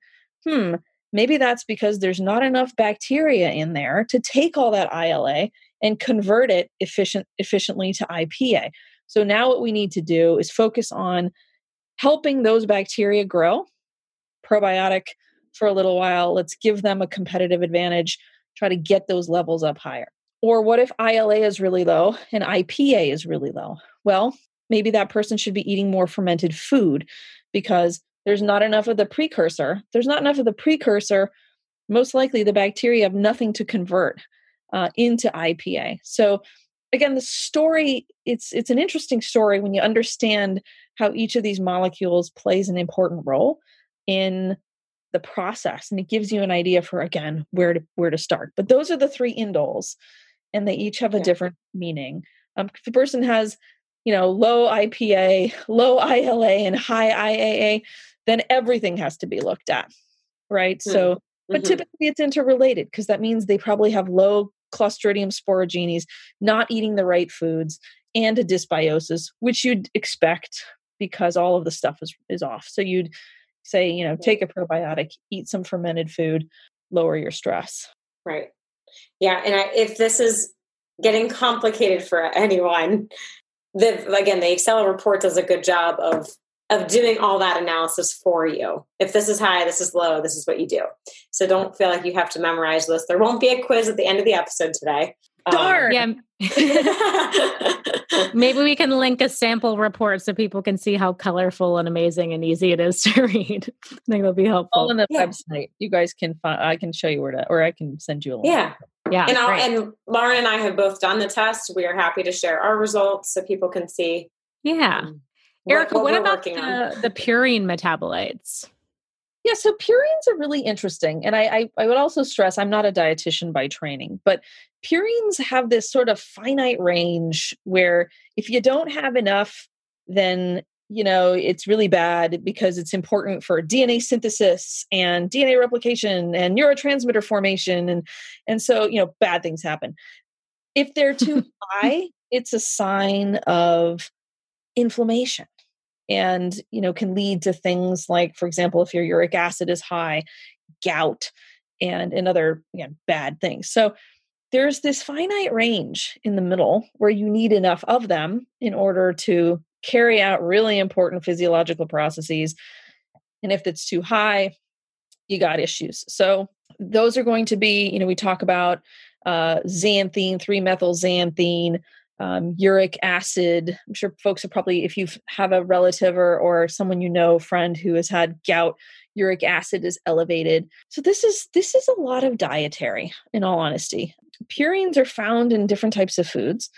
maybe that's because there's not enough bacteria in there to take all that ILA and convert it efficiently to IPA. So now what we need to do is focus on helping those bacteria grow, probiotic for a little while. Let's give them a competitive advantage, try to get those levels up higher. Or what if ILA is really low and IPA is really low? Well, maybe that person should be eating more fermented food because there's not enough of the precursor. There's not enough of the precursor. Most likely the bacteria have nothing to convert into IPA. So again, the story, it's an interesting story when you understand how each of these molecules plays an important role in the process. And it gives you an idea for, again, where to start. But those are the three indoles, and they each have a different meaning. If the person has, low IPA, low ILA, and high IAA, then everything has to be looked at, right? So, but typically it's interrelated, because that means they probably have low Clostridium sporagines, not eating the right foods, and a dysbiosis, which you'd expect because all of the stuff is off. So you'd say, take a probiotic, eat some fermented food, lower your stress. Right. Yeah. And if this is getting complicated for anyone, the Excel report does a good job of doing all that analysis for you. If this is high, this is low, this is what you do. So don't feel like you have to memorize this. There won't be a quiz at the end of the episode today. Darn. Yeah. Maybe we can link a sample report so people can see how colorful and amazing and easy it is to read. I think that'll be helpful. All on the website. You guys can find, I can show you or I can send you a link. Yeah. Yeah. And Lauren and I have both done the test. We are happy to share our results so people can see. Yeah. Erica, what about the purine metabolites? Yeah, so purines are really interesting. And I would also stress, I'm not a dietitian by training, but purines have this sort of finite range where if you don't have enough, then, it's really bad, because it's important for DNA synthesis and DNA replication and neurotransmitter formation. And so, bad things happen. If they're too high, it's a sign of inflammation. And, can lead to things like, for example, if your uric acid is high, gout, and other bad things. So there's this finite range in the middle where you need enough of them in order to carry out really important physiological processes. And if it's too high, you got issues. So those are going to be, we talk about xanthine, 3-methylxanthine, uric acid. I'm sure folks are probably, if you have a relative or someone friend who has had gout, uric acid is elevated. So this is a lot of dietary, in all honesty. Purines are found in different types of foods.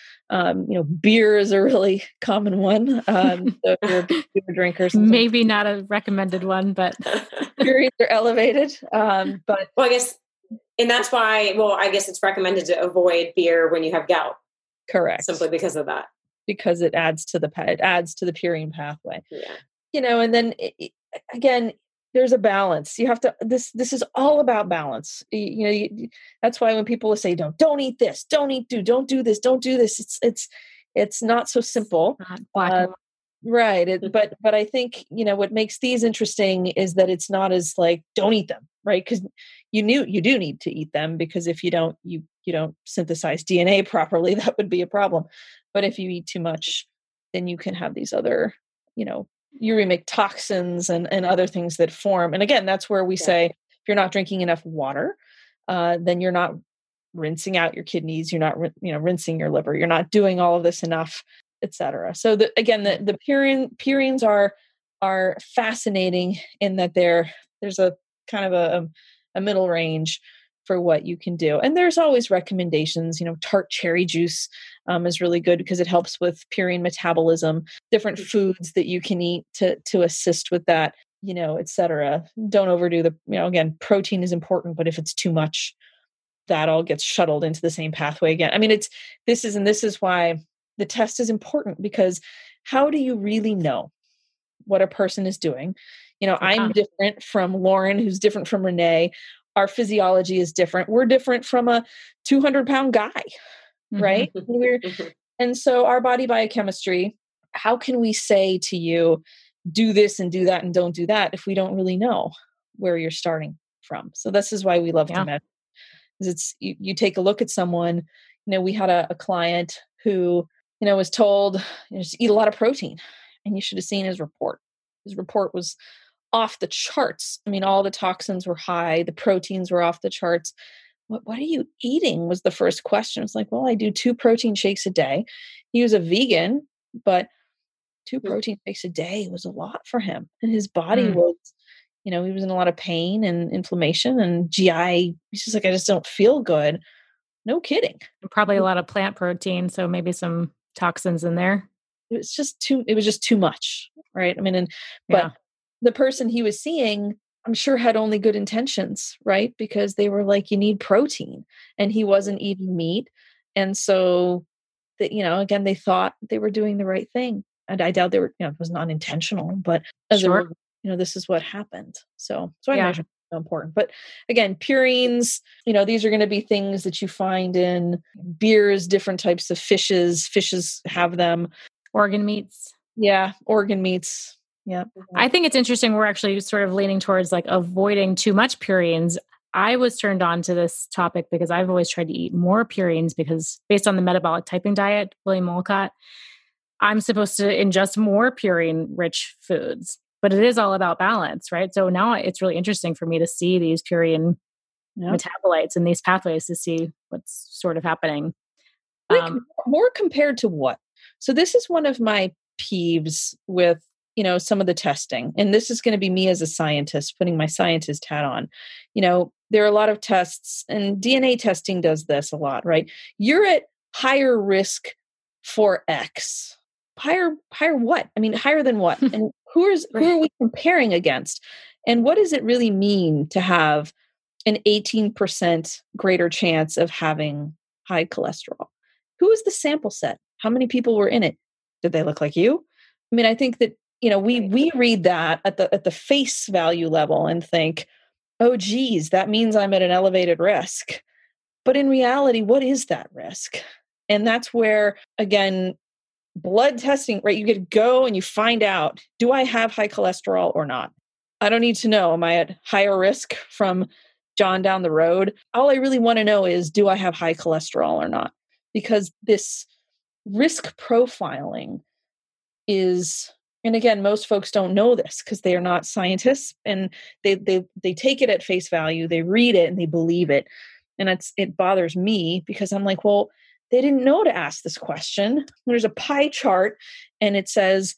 Beer is a really common one. So if you're a big beer drinker, maybe not a recommended one, but purines are elevated. But I guess, and that's why. I guess it's recommended to avoid beer when you have gout. Correct. Simply because of that. Because it adds to the purine pathway. Yeah. And then again, there's a balance. You have to, this is all about balance. That's why when people say, don't eat this, don't do this, don't do this. It's not so simple. Right. But I think, what makes these interesting is that it's not as like, don't eat them, right? Because you do need to eat them, because if you don't, you don't synthesize DNA properly, that would be a problem. But if you eat too much, then you can have these other, uremic toxins and other things that form. And again, that's where we say, if you're not drinking enough water, then you're not rinsing out your kidneys, you're not, rinsing your liver, you're not doing all of this enough, etc. So the purines are fascinating in that there's a kind of a middle range for what you can do. And there's always recommendations, tart cherry juice is really good because it helps with purine metabolism, different foods that you can eat to assist with that, etc. Don't overdo again, protein is important, but if it's too much, that all gets shuttled into the same pathway again. I mean, this is why the test is important, because how do you really know what a person is doing? I'm different from Lauren, who's different from Renee. Our physiology is different. We're different from a 200-pound guy, right? And so our body biochemistry, how can we say to you, do this and do that and don't do that, if we don't really know where you're starting from? So this is why we love to measure. It's you take a look at someone. We had a client who, was told, just eat a lot of protein, and you should have seen his report. His report was off the charts. I mean, all the toxins were high. The proteins were off the charts. What are you eating was the first question. It's like, well, I do 2 protein shakes a day. He was a vegan, but 2 protein shakes a day was a lot for him. And his body was, he was in a lot of pain and inflammation and GI. He's just like, I just don't feel good. No kidding. And probably a lot of plant protein, so maybe some toxins in there. It was just too much, right? I mean, Yeah. but the person he was seeing, I'm sure, had only good intentions, right? Because they were like, you need protein, and he wasn't eating meat. And so that, again, they thought they were doing the right thing. And I doubt they were, it was not intentional, but as Sure. a result, this is what happened. So I Yeah. imagine it's so important. But again, purines, these are going to be things that you find in beers, different types of fishes. Fishes have them. Organ meats. Yeah. Organ meats. Yeah. I think it's interesting. We're actually sort of leaning towards like avoiding too much purines. I was turned on to this topic because I've always tried to eat more purines because based on the metabolic typing diet, William Olcott, I'm supposed to ingest more purine rich foods, but it is all about balance, right? So now it's really interesting for me to see these purine metabolites and these pathways to see what's sort of happening. Like more compared to what? So this is one of my peeves with, some of the testing. And this is going to be me as a scientist, putting my scientist hat on. There are a lot of tests, and DNA testing does this a lot, right? You're at higher risk for X. Higher what? I mean, higher than what? And who are we comparing against? And what does it really mean to have an 18% greater chance of having high cholesterol? Who is the sample set? How many people were in it? Did they look like you? I mean, I think that, we read that at the face value level and think, oh, geez, that means I'm at an elevated risk. But in reality, what is that risk? And that's where, again, blood testing, right? You get to go and you find out, do I have high cholesterol or not? I don't need to know. Am I at higher risk from John down the road? All I really want to know is, do I have high cholesterol or not? Because this risk profiling is, and again, most folks don't know this because they are not scientists, and they take it at face value. They read it and they believe it. And it bothers me because I'm like, well, they didn't know to ask this question. There's a pie chart and it says,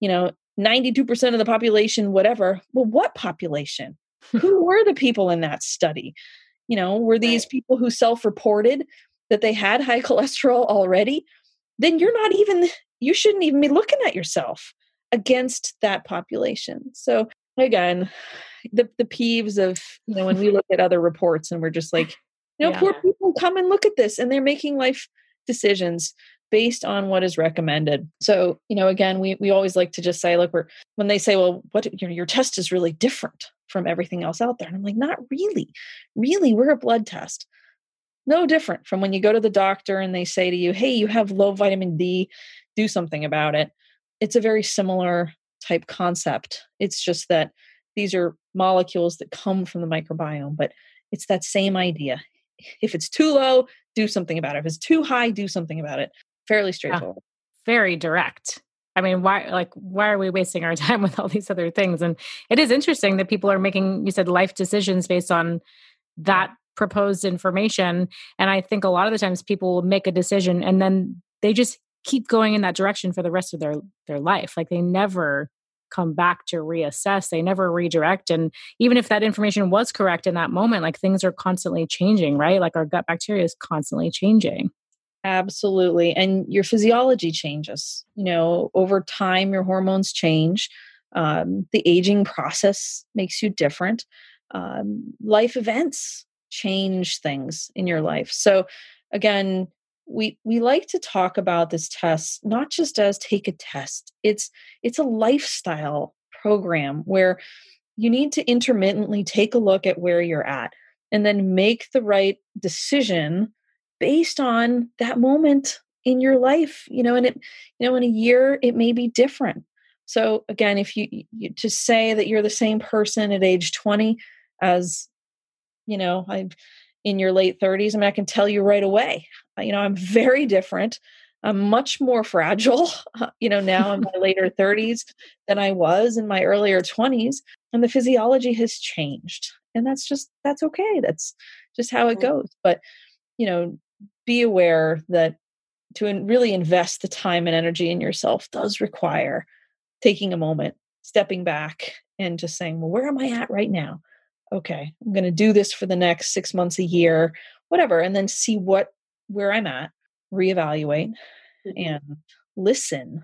92% of the population, whatever. Well, what population? Who were the people in that study? Were these people who self-reported that they had high cholesterol already? Then you shouldn't even be looking at yourself against that population. So again, the peeves of, when we look at other reports and we're just like, poor people come and look at this and they're making life decisions based on what is recommended. So, again, we always like to just say, look, when they say, well, your test is really different from everything else out there. And I'm like, not really. Really, we're a blood test. No different from when you go to the doctor and they say to you, hey, you have low vitamin D, do something about it. It's a very similar type concept. It's just that these are molecules that come from the microbiome, but it's that same idea. If it's too low, do something about it. If it's too high, do something about it. Fairly straightforward. Very direct. I mean, why are we wasting our time with all these other things? And it is interesting that people are making, you said, life decisions based on that proposed information. And I think a lot of the times people will make a decision and then they just keep going in that direction for the rest of their life. Like they never come back to reassess. They never redirect. And even if that information was correct in that moment, like things are constantly changing, right? Like our gut bacteria is constantly changing. Absolutely. And your physiology changes, over time, your hormones change. The aging process makes you different. Life events change things in your life. So again, we like to talk about this test, not just as take a test. It's a lifestyle program where you need to intermittently take a look at where you're at and then make the right decision based on that moment in your life, and in a year, it may be different. So again, if you to say that you're the same person at age 20 as, I've in your late 30s, I mean, I can tell you right away, I'm very different. I'm much more fragile, now in my later 30s than I was in my earlier 20s. And the physiology has changed. And that's okay. That's just how it goes. But, be aware that to really invest the time and energy in yourself does require taking a moment, stepping back and just saying, well, where am I at right now? Okay, I'm going to do this for the next 6 months, a year, whatever, and then see what where I'm at, reevaluate, Mhm. and listen,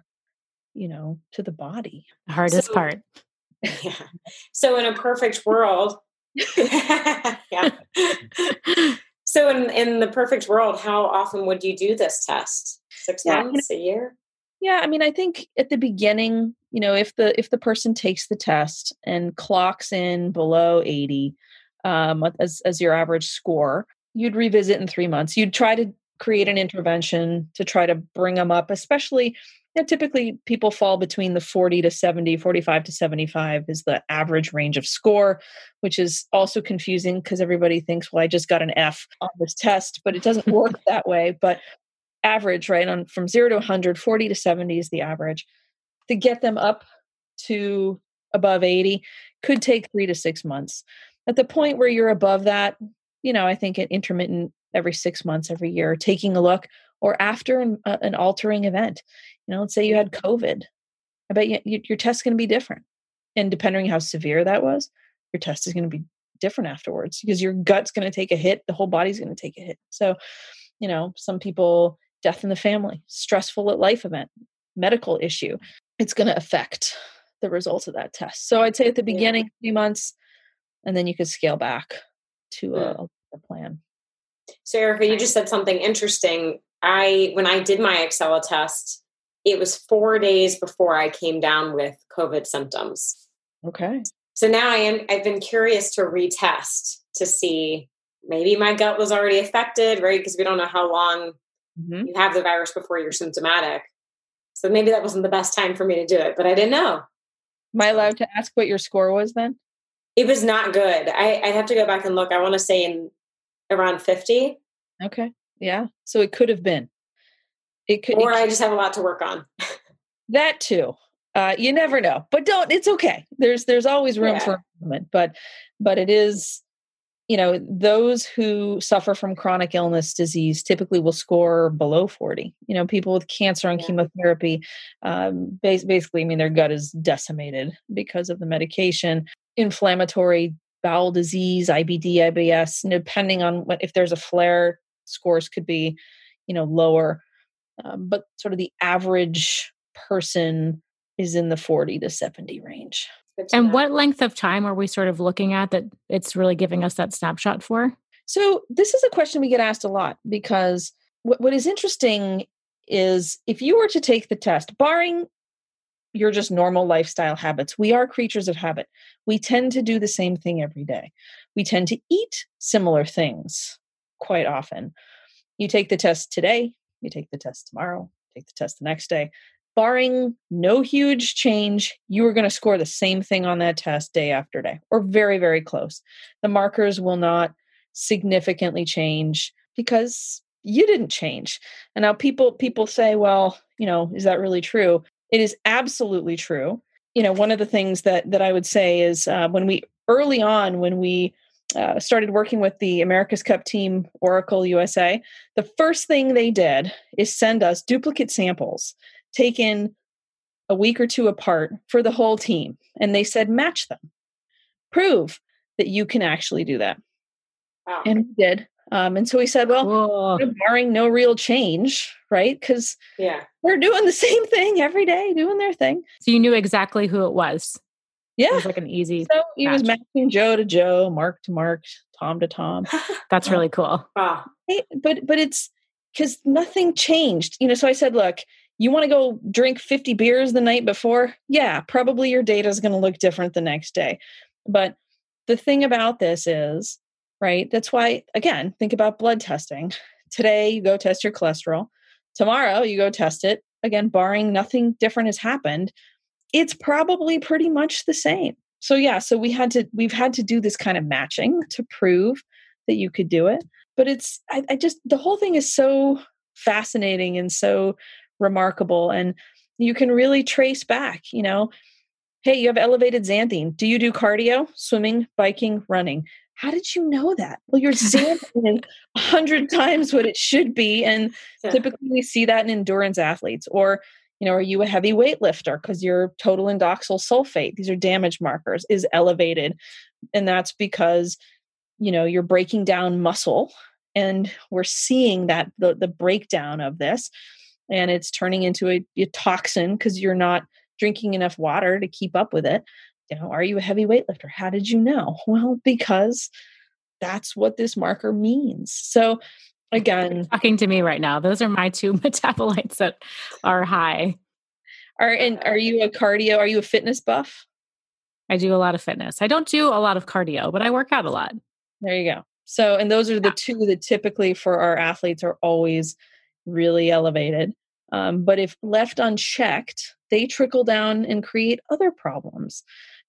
to the body. The hardest So, part. yeah. So in a perfect world, yeah. So in the perfect world, how often would you do this test? 6 Yeah. months, a year? Yeah, I mean, I think at the beginning, if the person takes the test and clocks in below 80 as your average score, you'd revisit in 3 months. You'd try to create an intervention to try to bring them up, especially, typically people fall between the 40 to 70, 45 to 75 is the average range of score, which is also confusing because everybody thinks, well, I just got an F on this test, but it doesn't work that way. But average, right, on from 0 to 100, 40 to 70 is the average. To get them up to above 80 could take 3 to 6 months. At the point where you're above that, I think an intermittent every 6 months, every year, taking a look, or after an altering event. Let's say you had COVID. I bet your test's going to be different. And depending on how severe that was, your test is going to be different afterwards because your gut's going to take a hit. The whole body's going to take a hit. So, some people, death in the family, stressful life event, medical issue, it's going to affect the results of that test. So I'd say at the beginning, 3 months, and then you could scale back to a plan. So Erica, you just said something interesting. When I did my Excella test, it was 4 days before I came down with COVID symptoms. Okay. So now I've been curious to retest to see maybe my gut was already affected, right? Because we don't know how long you have the virus before you're symptomatic. So maybe that wasn't the best time for me to do it, but I didn't know. Am I allowed to ask what your score was then? It was not good. I'd have to go back and look. I want to say in around 50. Okay. Yeah. So it could have been. Or I just have a lot to work on. That too. You never know, but it's okay. There's always room for improvement, but it is, those who suffer from chronic illness disease typically will score below 40. People with cancer and chemotherapy, basically, I mean, their gut is decimated because of the medication. Inflammatory bowel disease, IBD, IBS, depending on if there's a flare, scores could be, lower. But sort of the average person is in the 40 to 70 range. And what length of time are we sort of looking at that it's really giving us that snapshot for? So this is a question we get asked a lot because what is interesting is if you were to take the test, barring your just normal lifestyle habits, we are creatures of habit. We tend to do the same thing every day. We tend to eat similar things quite often. You take the test today, you take the test tomorrow, take the test the next day. Barring no huge change, you are going to score the same thing on that test day after day, or very, very close. The markers will not significantly change because you didn't change. And now people say, well, is that really true? It is absolutely true. One of the things that I would say is when we started working with the America's Cup team, Oracle USA, the first thing they did is send us duplicate samples taken a week or two apart for the whole team. And they said, match them, prove that you can actually do that. Wow. And we did. And so we said, well, cool. Barring no real change, right? Because they're doing the same thing every day, doing their thing. So you knew exactly who it was. Yeah. It was like an easy So he was matching Joe to Joe, Mark to Mark, Tom to Tom. That's really cool. Wow. But it's because nothing changed. So I said, look, you want to go drink 50 beers the night before? Yeah, probably your data is going to look different the next day. But the thing about this is, right, that's why, again, think about blood testing. Today, you go test your cholesterol. Tomorrow, you go test it. Again, barring nothing different has happened, it's probably pretty much the same. So we've had to do this kind of matching to prove that you could do it. But the whole thing is so fascinating and so remarkable. And you can really trace back, hey, you have elevated xanthine. Do you do cardio, swimming, biking, running? How did you know that? Well, your xanthine is 100 times what it should be. And typically we see that in endurance athletes. Or, are you a heavy weightlifter? Because your total indoxyl sulfate, these are damage markers, is elevated. And that's because, you're breaking down muscle And we're seeing that the breakdown of this, and it's turning into a toxin because you're not drinking enough water to keep up with it. Are you a heavy weightlifter? How did you know? Well, because that's what this marker means. So again, you're talking to me right now. Those are my two metabolites that are high. Are you a cardio? Are you a fitness buff? I do a lot of fitness. I don't do a lot of cardio, but I work out a lot. There you go. So, and those are the two that typically for our athletes are always really elevated. But if left unchecked, they trickle down and create other problems,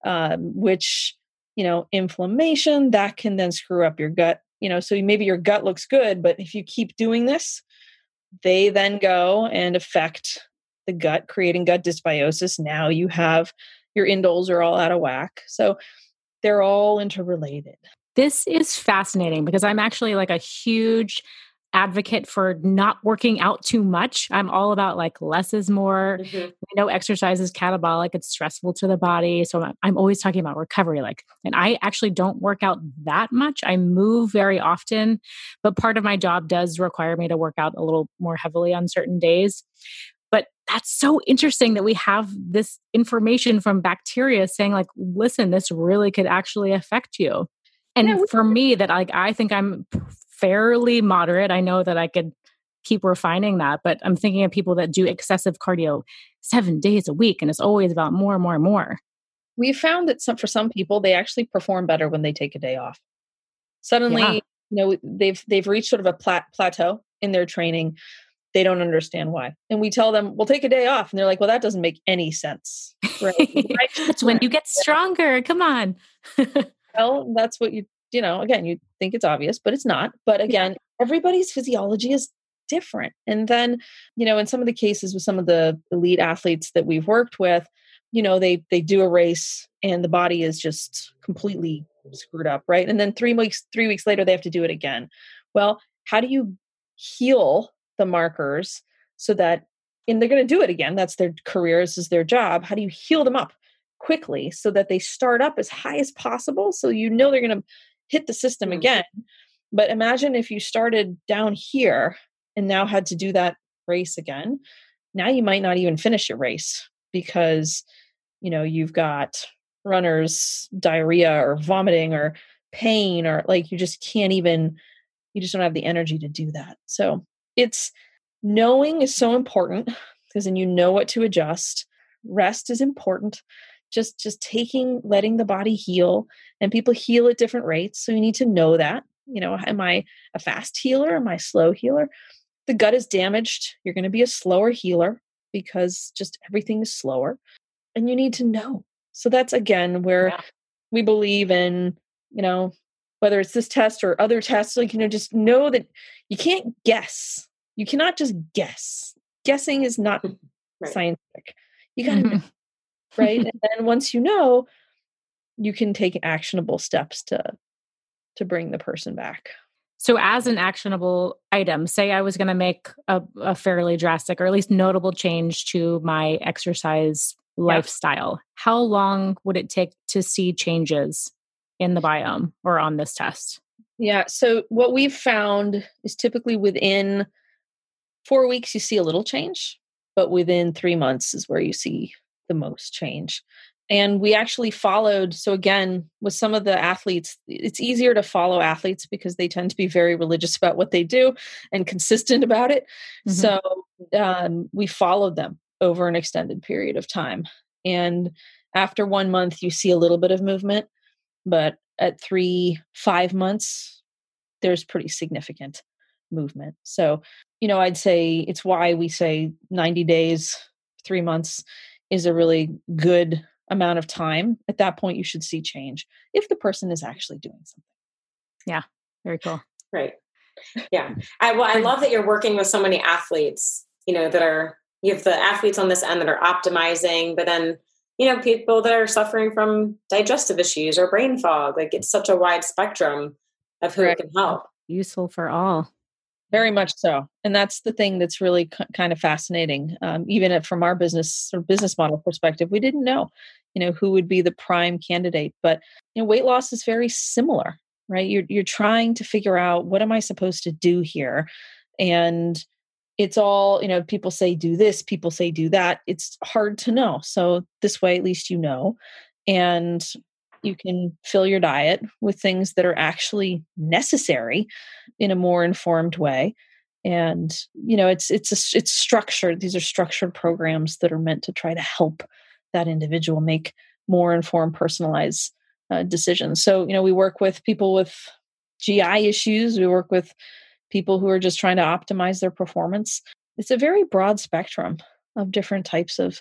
which, inflammation, that can then screw up your gut. So maybe your gut looks good, but if you keep doing this, they then go and affect the gut, creating gut dysbiosis. Now you have your indoles are all out of whack. So they're all interrelated. This is fascinating because I'm actually like a huge advocate for not working out too much. I'm all about like less is more. Mm-hmm. I know exercise is catabolic. It's stressful to the body. So I'm always talking about recovery. And I actually don't work out that much. I move very often, but part of my job does require me to work out a little more heavily on certain days. But that's so interesting that we have this information from bacteria saying like, listen, this really could actually affect you. And for me, that I think I'm fairly moderate. I know that I could keep refining that, but I'm thinking of people that do excessive cardio 7 days a week, and it's always about more and more and more. We found that for some people, they actually perform better when they take a day off. Suddenly, they've reached sort of a plateau in their training. They don't understand why. And we tell them, well, take a day off. And they're like, well, that doesn't make any sense. Right? That's when you get stronger. Come on. Well, that's what again, you think it's obvious, but it's not. But again, everybody's physiology is different. And then, in some of the cases with some of the elite athletes that we've worked with, they do a race and the body is just completely screwed up, right? And then 3 weeks later, they have to do it again. Well, how do you heal the markers so that, and they're going to do it again. That's their career. This is their job. How do you heal them up quickly so that they start up as high as possible? So they're going to hit the system again. But imagine if you started down here and now had to do that race again. Now you might not even finish your race because, you've got runners diarrhea or vomiting or pain, or like you just don't have the energy to do that. So knowing is so important because then you know what to adjust. Rest is important. Just letting the body heal, and people heal at different rates. So you need to know that, am I a fast healer? Am I a slow healer? The gut is damaged. You're going to be a slower healer because just everything is slower, and you need to know. So that's again where we believe in, whether it's this test or other tests, just know that you can't guess. You cannot just guess. Guessing is not scientific. You got to know. Right. And then once you know, you can take actionable steps to bring the person back. So as an actionable item, say I was going to make a fairly drastic or at least notable change to my exercise lifestyle, how long would it take to see changes in the biome or on this test? Yeah. So what we've found is typically within 4 weeks, you see a little change, but within 3 months is where you see the most change. And we actually followed. So again, with some of the athletes, it's easier to follow athletes because they tend to be very religious about what they do and consistent about it. Mm-hmm. So we followed them over an extended period of time. And after 1 month, you see a little bit of movement, but at 3-5 months, there's pretty significant movement. So, I'd say it's why we say 90 days, 3 months is a really good amount of time. At that point, you should see change if the person is actually doing something. Yeah. Very cool. Right. Yeah. I love that you're working with so many athletes, you have the athletes on this end that are optimizing, but then, people that are suffering from digestive issues or brain fog. Like it's such a wide spectrum of who it can help. Useful for all. Very much so. And that's the thing that's really kind of fascinating. Even from our business model perspective, we didn't know, who would be the prime candidate. But, weight loss is very similar. right? You're trying to figure out, what am I supposed to do here? And it's all, people say do this, people say do that. It's hard to know. So this way, at least and you can fill your diet with things that are actually necessary in a more informed way. And, it's structured. These are structured programs that are meant to try to help that individual make more informed, personalized decisions. So, we work with people with GI issues. We work with people who are just trying to optimize their performance. It's a very broad spectrum of different types of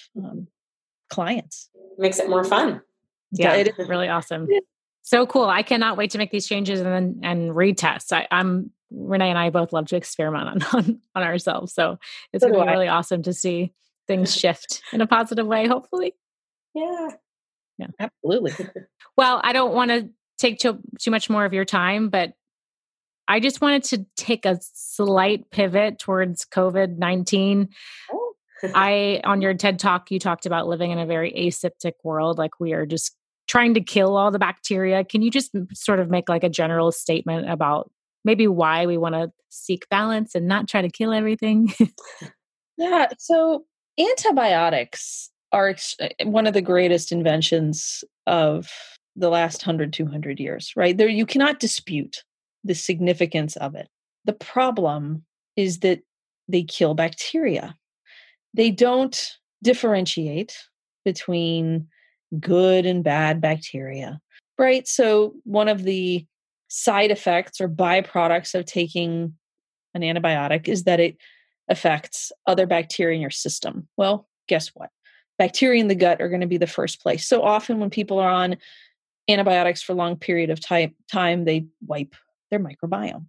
clients. Makes it more fun. Yeah, it is really awesome. So cool. I cannot wait to make these changes and retest. Renee and I both love to experiment on ourselves. So it's going to be really awesome to see things shift in a positive way, hopefully. Yeah, absolutely. Well, I don't want to take too much more of your time, but I just wanted to take a slight pivot towards COVID-19. Oh. On your TED Talk, you talked about living in a very aseptic world. Like, we are just trying to kill all the bacteria. Can you just sort of make like a general statement about maybe why we want to seek balance and not try to kill everything? Yeah. So antibiotics are one of the greatest inventions of the last 100, 200 years, right? You cannot dispute the significance of it. The problem is that they kill bacteria. They don't differentiate between good and bad bacteria, right? So one of the side effects or byproducts of taking an antibiotic is that it affects other bacteria in your system. Well, guess what? Bacteria in the gut are going to be the first place. So often when people are on antibiotics for a long period of time, they wipe their microbiome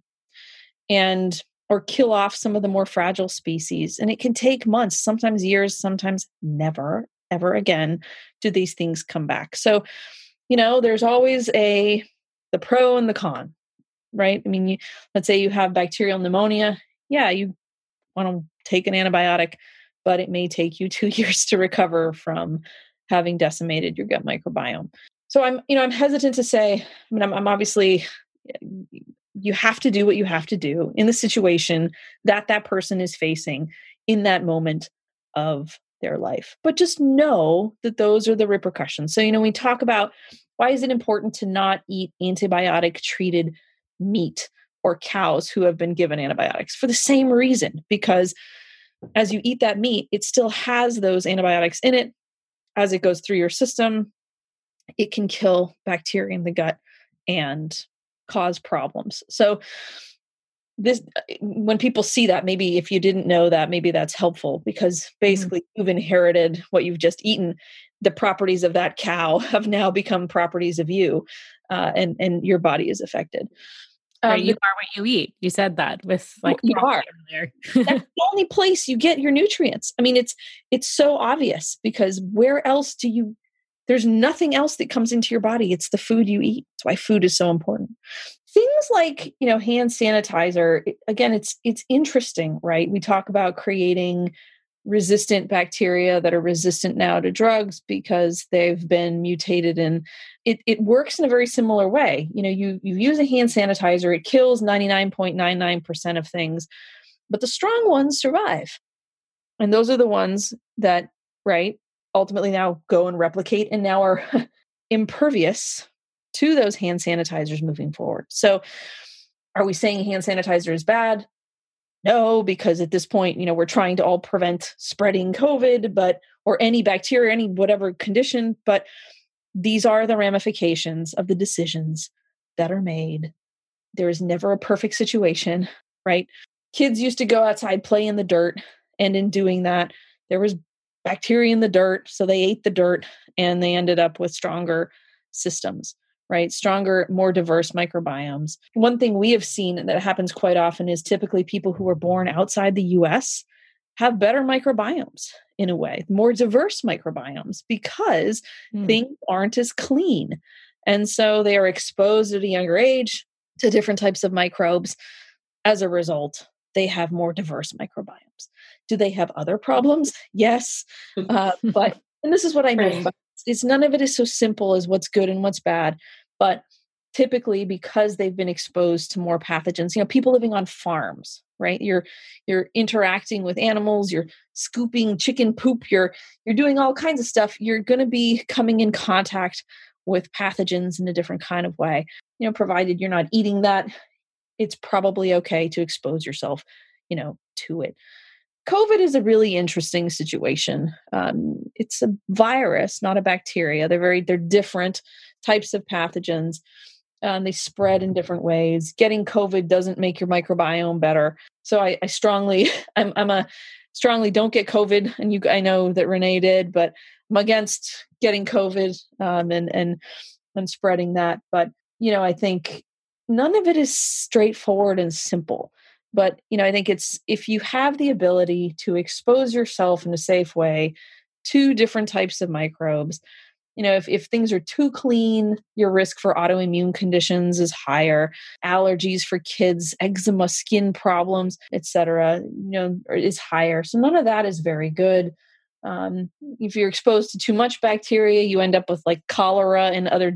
or kill off some of the more fragile species. And it can take months, sometimes years, sometimes never, ever again do these things come back. So, there's always the pro and the con, right? I mean, let's say you have bacterial pneumonia. Yeah, you want to take an antibiotic, but it may take you 2 years to recover from having decimated your gut microbiome. So I'm hesitant to say, I'm obviously, you have to do what you have to do in the situation that person is facing in that moment of their life. But just know that those are the repercussions. So, we talk about, why is it important to not eat antibiotic treated meat or cows who have been given antibiotics? For the same reason, because as you eat that meat, it still has those antibiotics in it. As it goes through your system, it can kill bacteria in the gut and cause problems. So when people see that, maybe if you didn't know that, maybe that's helpful, because basically you've inherited what you've just eaten. The properties of that cow have now become properties of you, and your body is affected. Right, you are what you eat. You said that with you are. That's the only place you get your nutrients. I mean, it's so obvious, because where else there's nothing else that comes into your body. It's the food you eat. That's why food is so important. Things like, hand sanitizer, again, it's interesting, right? We talk about creating resistant bacteria that are resistant now to drugs because they've been mutated, and it works in a very similar way. You use a hand sanitizer, it kills 99.99% of things, but the strong ones survive. And those are the ones that, right, ultimately now go and replicate and now are impervious to those hand sanitizers moving forward. So are we saying hand sanitizer is bad? No, because at this point, we're trying to all prevent spreading COVID, or any bacteria, any whatever condition, but these are the ramifications of the decisions that are made. There is never a perfect situation, right? Kids used to go outside, play in the dirt, and in doing that, there was bacteria in the dirt, so they ate the dirt, and they ended up with stronger systems, right? Stronger, more diverse microbiomes. One thing we have seen that happens quite often is typically people who are born outside the US have better microbiomes in a way, more diverse microbiomes, because things aren't as clean. And so they are exposed at a younger age to different types of microbes. As a result, they have more diverse microbiomes. Do they have other problems? Yes. And this is what I mean, but none of it is so simple as what's good and what's bad. But typically because they've been exposed to more pathogens. People living on farms, right? You're interacting with animals, you're scooping chicken poop, you're doing all kinds of stuff. You're going to be coming in contact with pathogens in a different kind of way. Provided you're not eating that, it's probably okay to expose yourself, to it. COVID is a really interesting situation. It's a virus, not a bacteria. They're different types of pathogens. They spread in different ways. Getting COVID doesn't make your microbiome better. So I strongly, I'm a strongly don't get COVID. And I know that Renee did, but I'm against getting COVID and spreading that. But I think none of it is straightforward and simple. But, I think it's, if you have the ability to expose yourself in a safe way to different types of microbes, if things are too clean, your risk for autoimmune conditions is higher. Allergies for kids, eczema, skin problems, etc., is higher. So none of that is very good. If you're exposed to too much bacteria, you end up with like cholera and other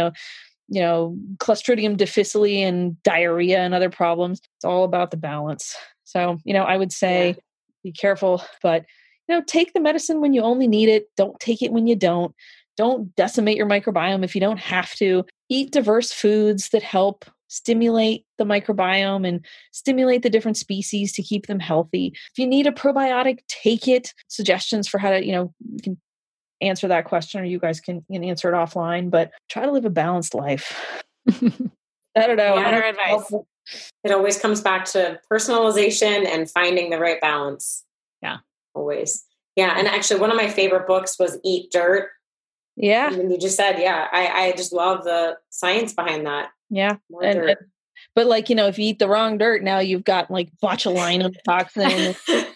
Clostridium difficile and diarrhea and other problems. It's all about the balance. So, I would say be careful, but, take the medicine when you only need it. Don't take it when you don't. Don't decimate your microbiome if you don't have to. Eat diverse foods that help stimulate the microbiome and stimulate the different species to keep them healthy. If you need a probiotic, take it. Suggestions for how to, you can answer that question, or you guys can answer it offline, but try to live a balanced life. I don't know. Better advice. It always comes back to personalization and finding the right balance. Yeah. Always. Yeah. And actually one of my favorite books was Eat Dirt. Yeah. And you just said, I just love the science behind that. Yeah. More dirt. But if you eat the wrong dirt, now you've got like botulinum toxin.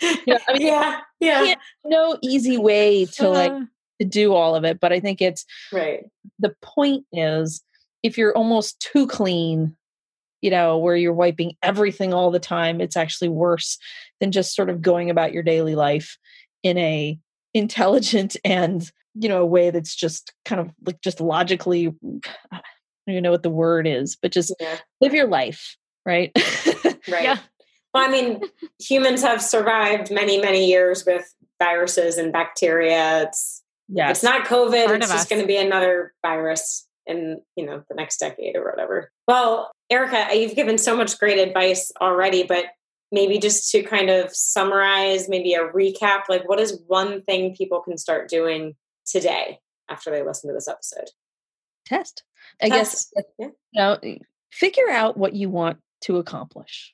No easy way to to do all of it. But I think it's right. The point is, if you're almost too clean, where you're wiping everything all the time, it's actually worse than just sort of going about your daily life in a intelligent and, a way that's just kind of like just logically, I don't even know what the word is, but just live your life. Right. Right. Yeah. Well, I mean, humans have survived many, many years with viruses and bacteria. It's not COVID. It's just going to be another virus in, the next decade or whatever. Well, Erica, you've given so much great advice already, but maybe just to kind of summarize, maybe a recap, like what is one thing people can start doing today after they listen to this episode? Test. I guess, figure out what you want to accomplish.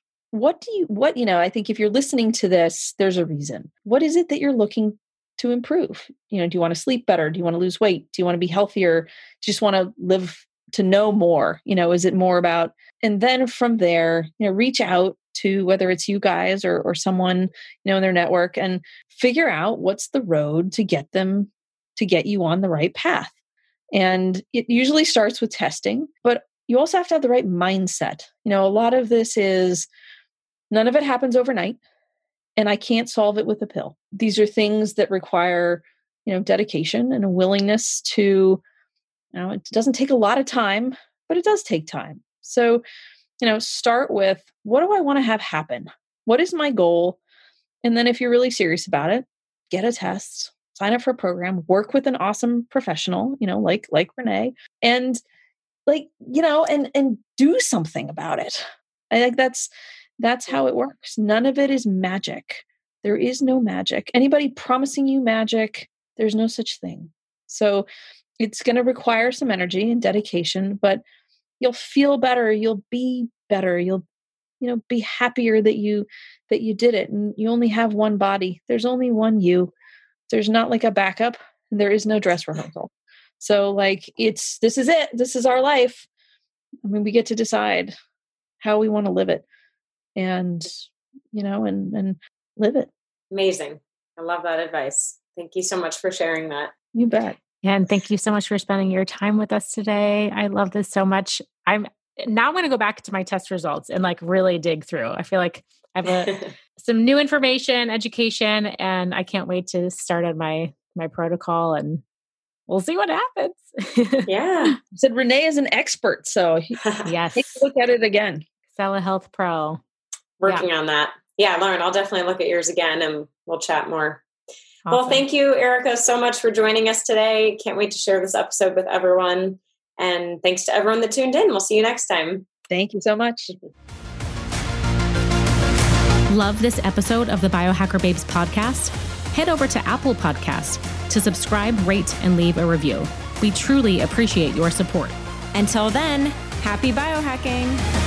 I think if you're listening to this, there's a reason. What is it that you're looking to improve? Do you want to sleep better? Do you want to lose weight? Do you want to be healthier? Do you just want to live to know more? Is it more about, and then from there, reach out to whether it's you guys or someone, in their network, and figure out what's the road to get you on the right path. And it usually starts with testing, but you also have to have the right mindset. A lot of this is, none of it happens overnight, and I can't solve it with a pill. These are things that require, dedication and a willingness to, it doesn't take a lot of time, but it does take time. So, start with, what do I want to have happen? What is my goal? And then if you're really serious about it, get a test, sign up for a program, work with an awesome professional, like Renee, and and do something about it. I think that's how it works. None of it is magic. There is no magic. Anybody promising you magic, there's no such thing. So it's going to require some energy and dedication, but you'll feel better. You'll be better. You'll, be happier that you did it. And you only have one body. There's only one you. There's not like a backup. And there is no dress rehearsal. So this is it. This is our life. I mean, we get to decide how we want to live it, and, and live it. Amazing. I love that advice. Thank you so much for sharing that. You bet. And thank you so much for spending your time with us today. I love this so much. I'm going to go back to my test results and really dig through. I feel like I have some new information, education, and I can't wait to start on my protocol and we'll see what happens. Yeah. I said Renee is an expert, so Yes. take a look at it again. Telehealth Pro. Working on that. Yeah, Lauren, I'll definitely look at yours again and we'll chat more. Awesome. Well, thank you, Erica, so much for joining us today. Can't wait to share this episode with everyone. And thanks to everyone that tuned in. We'll see you next time. Thank you so much. Love this episode of the Biohacker Babes podcast? Head over to Apple Podcasts to subscribe, rate, and leave a review. We truly appreciate your support. Until then, happy biohacking.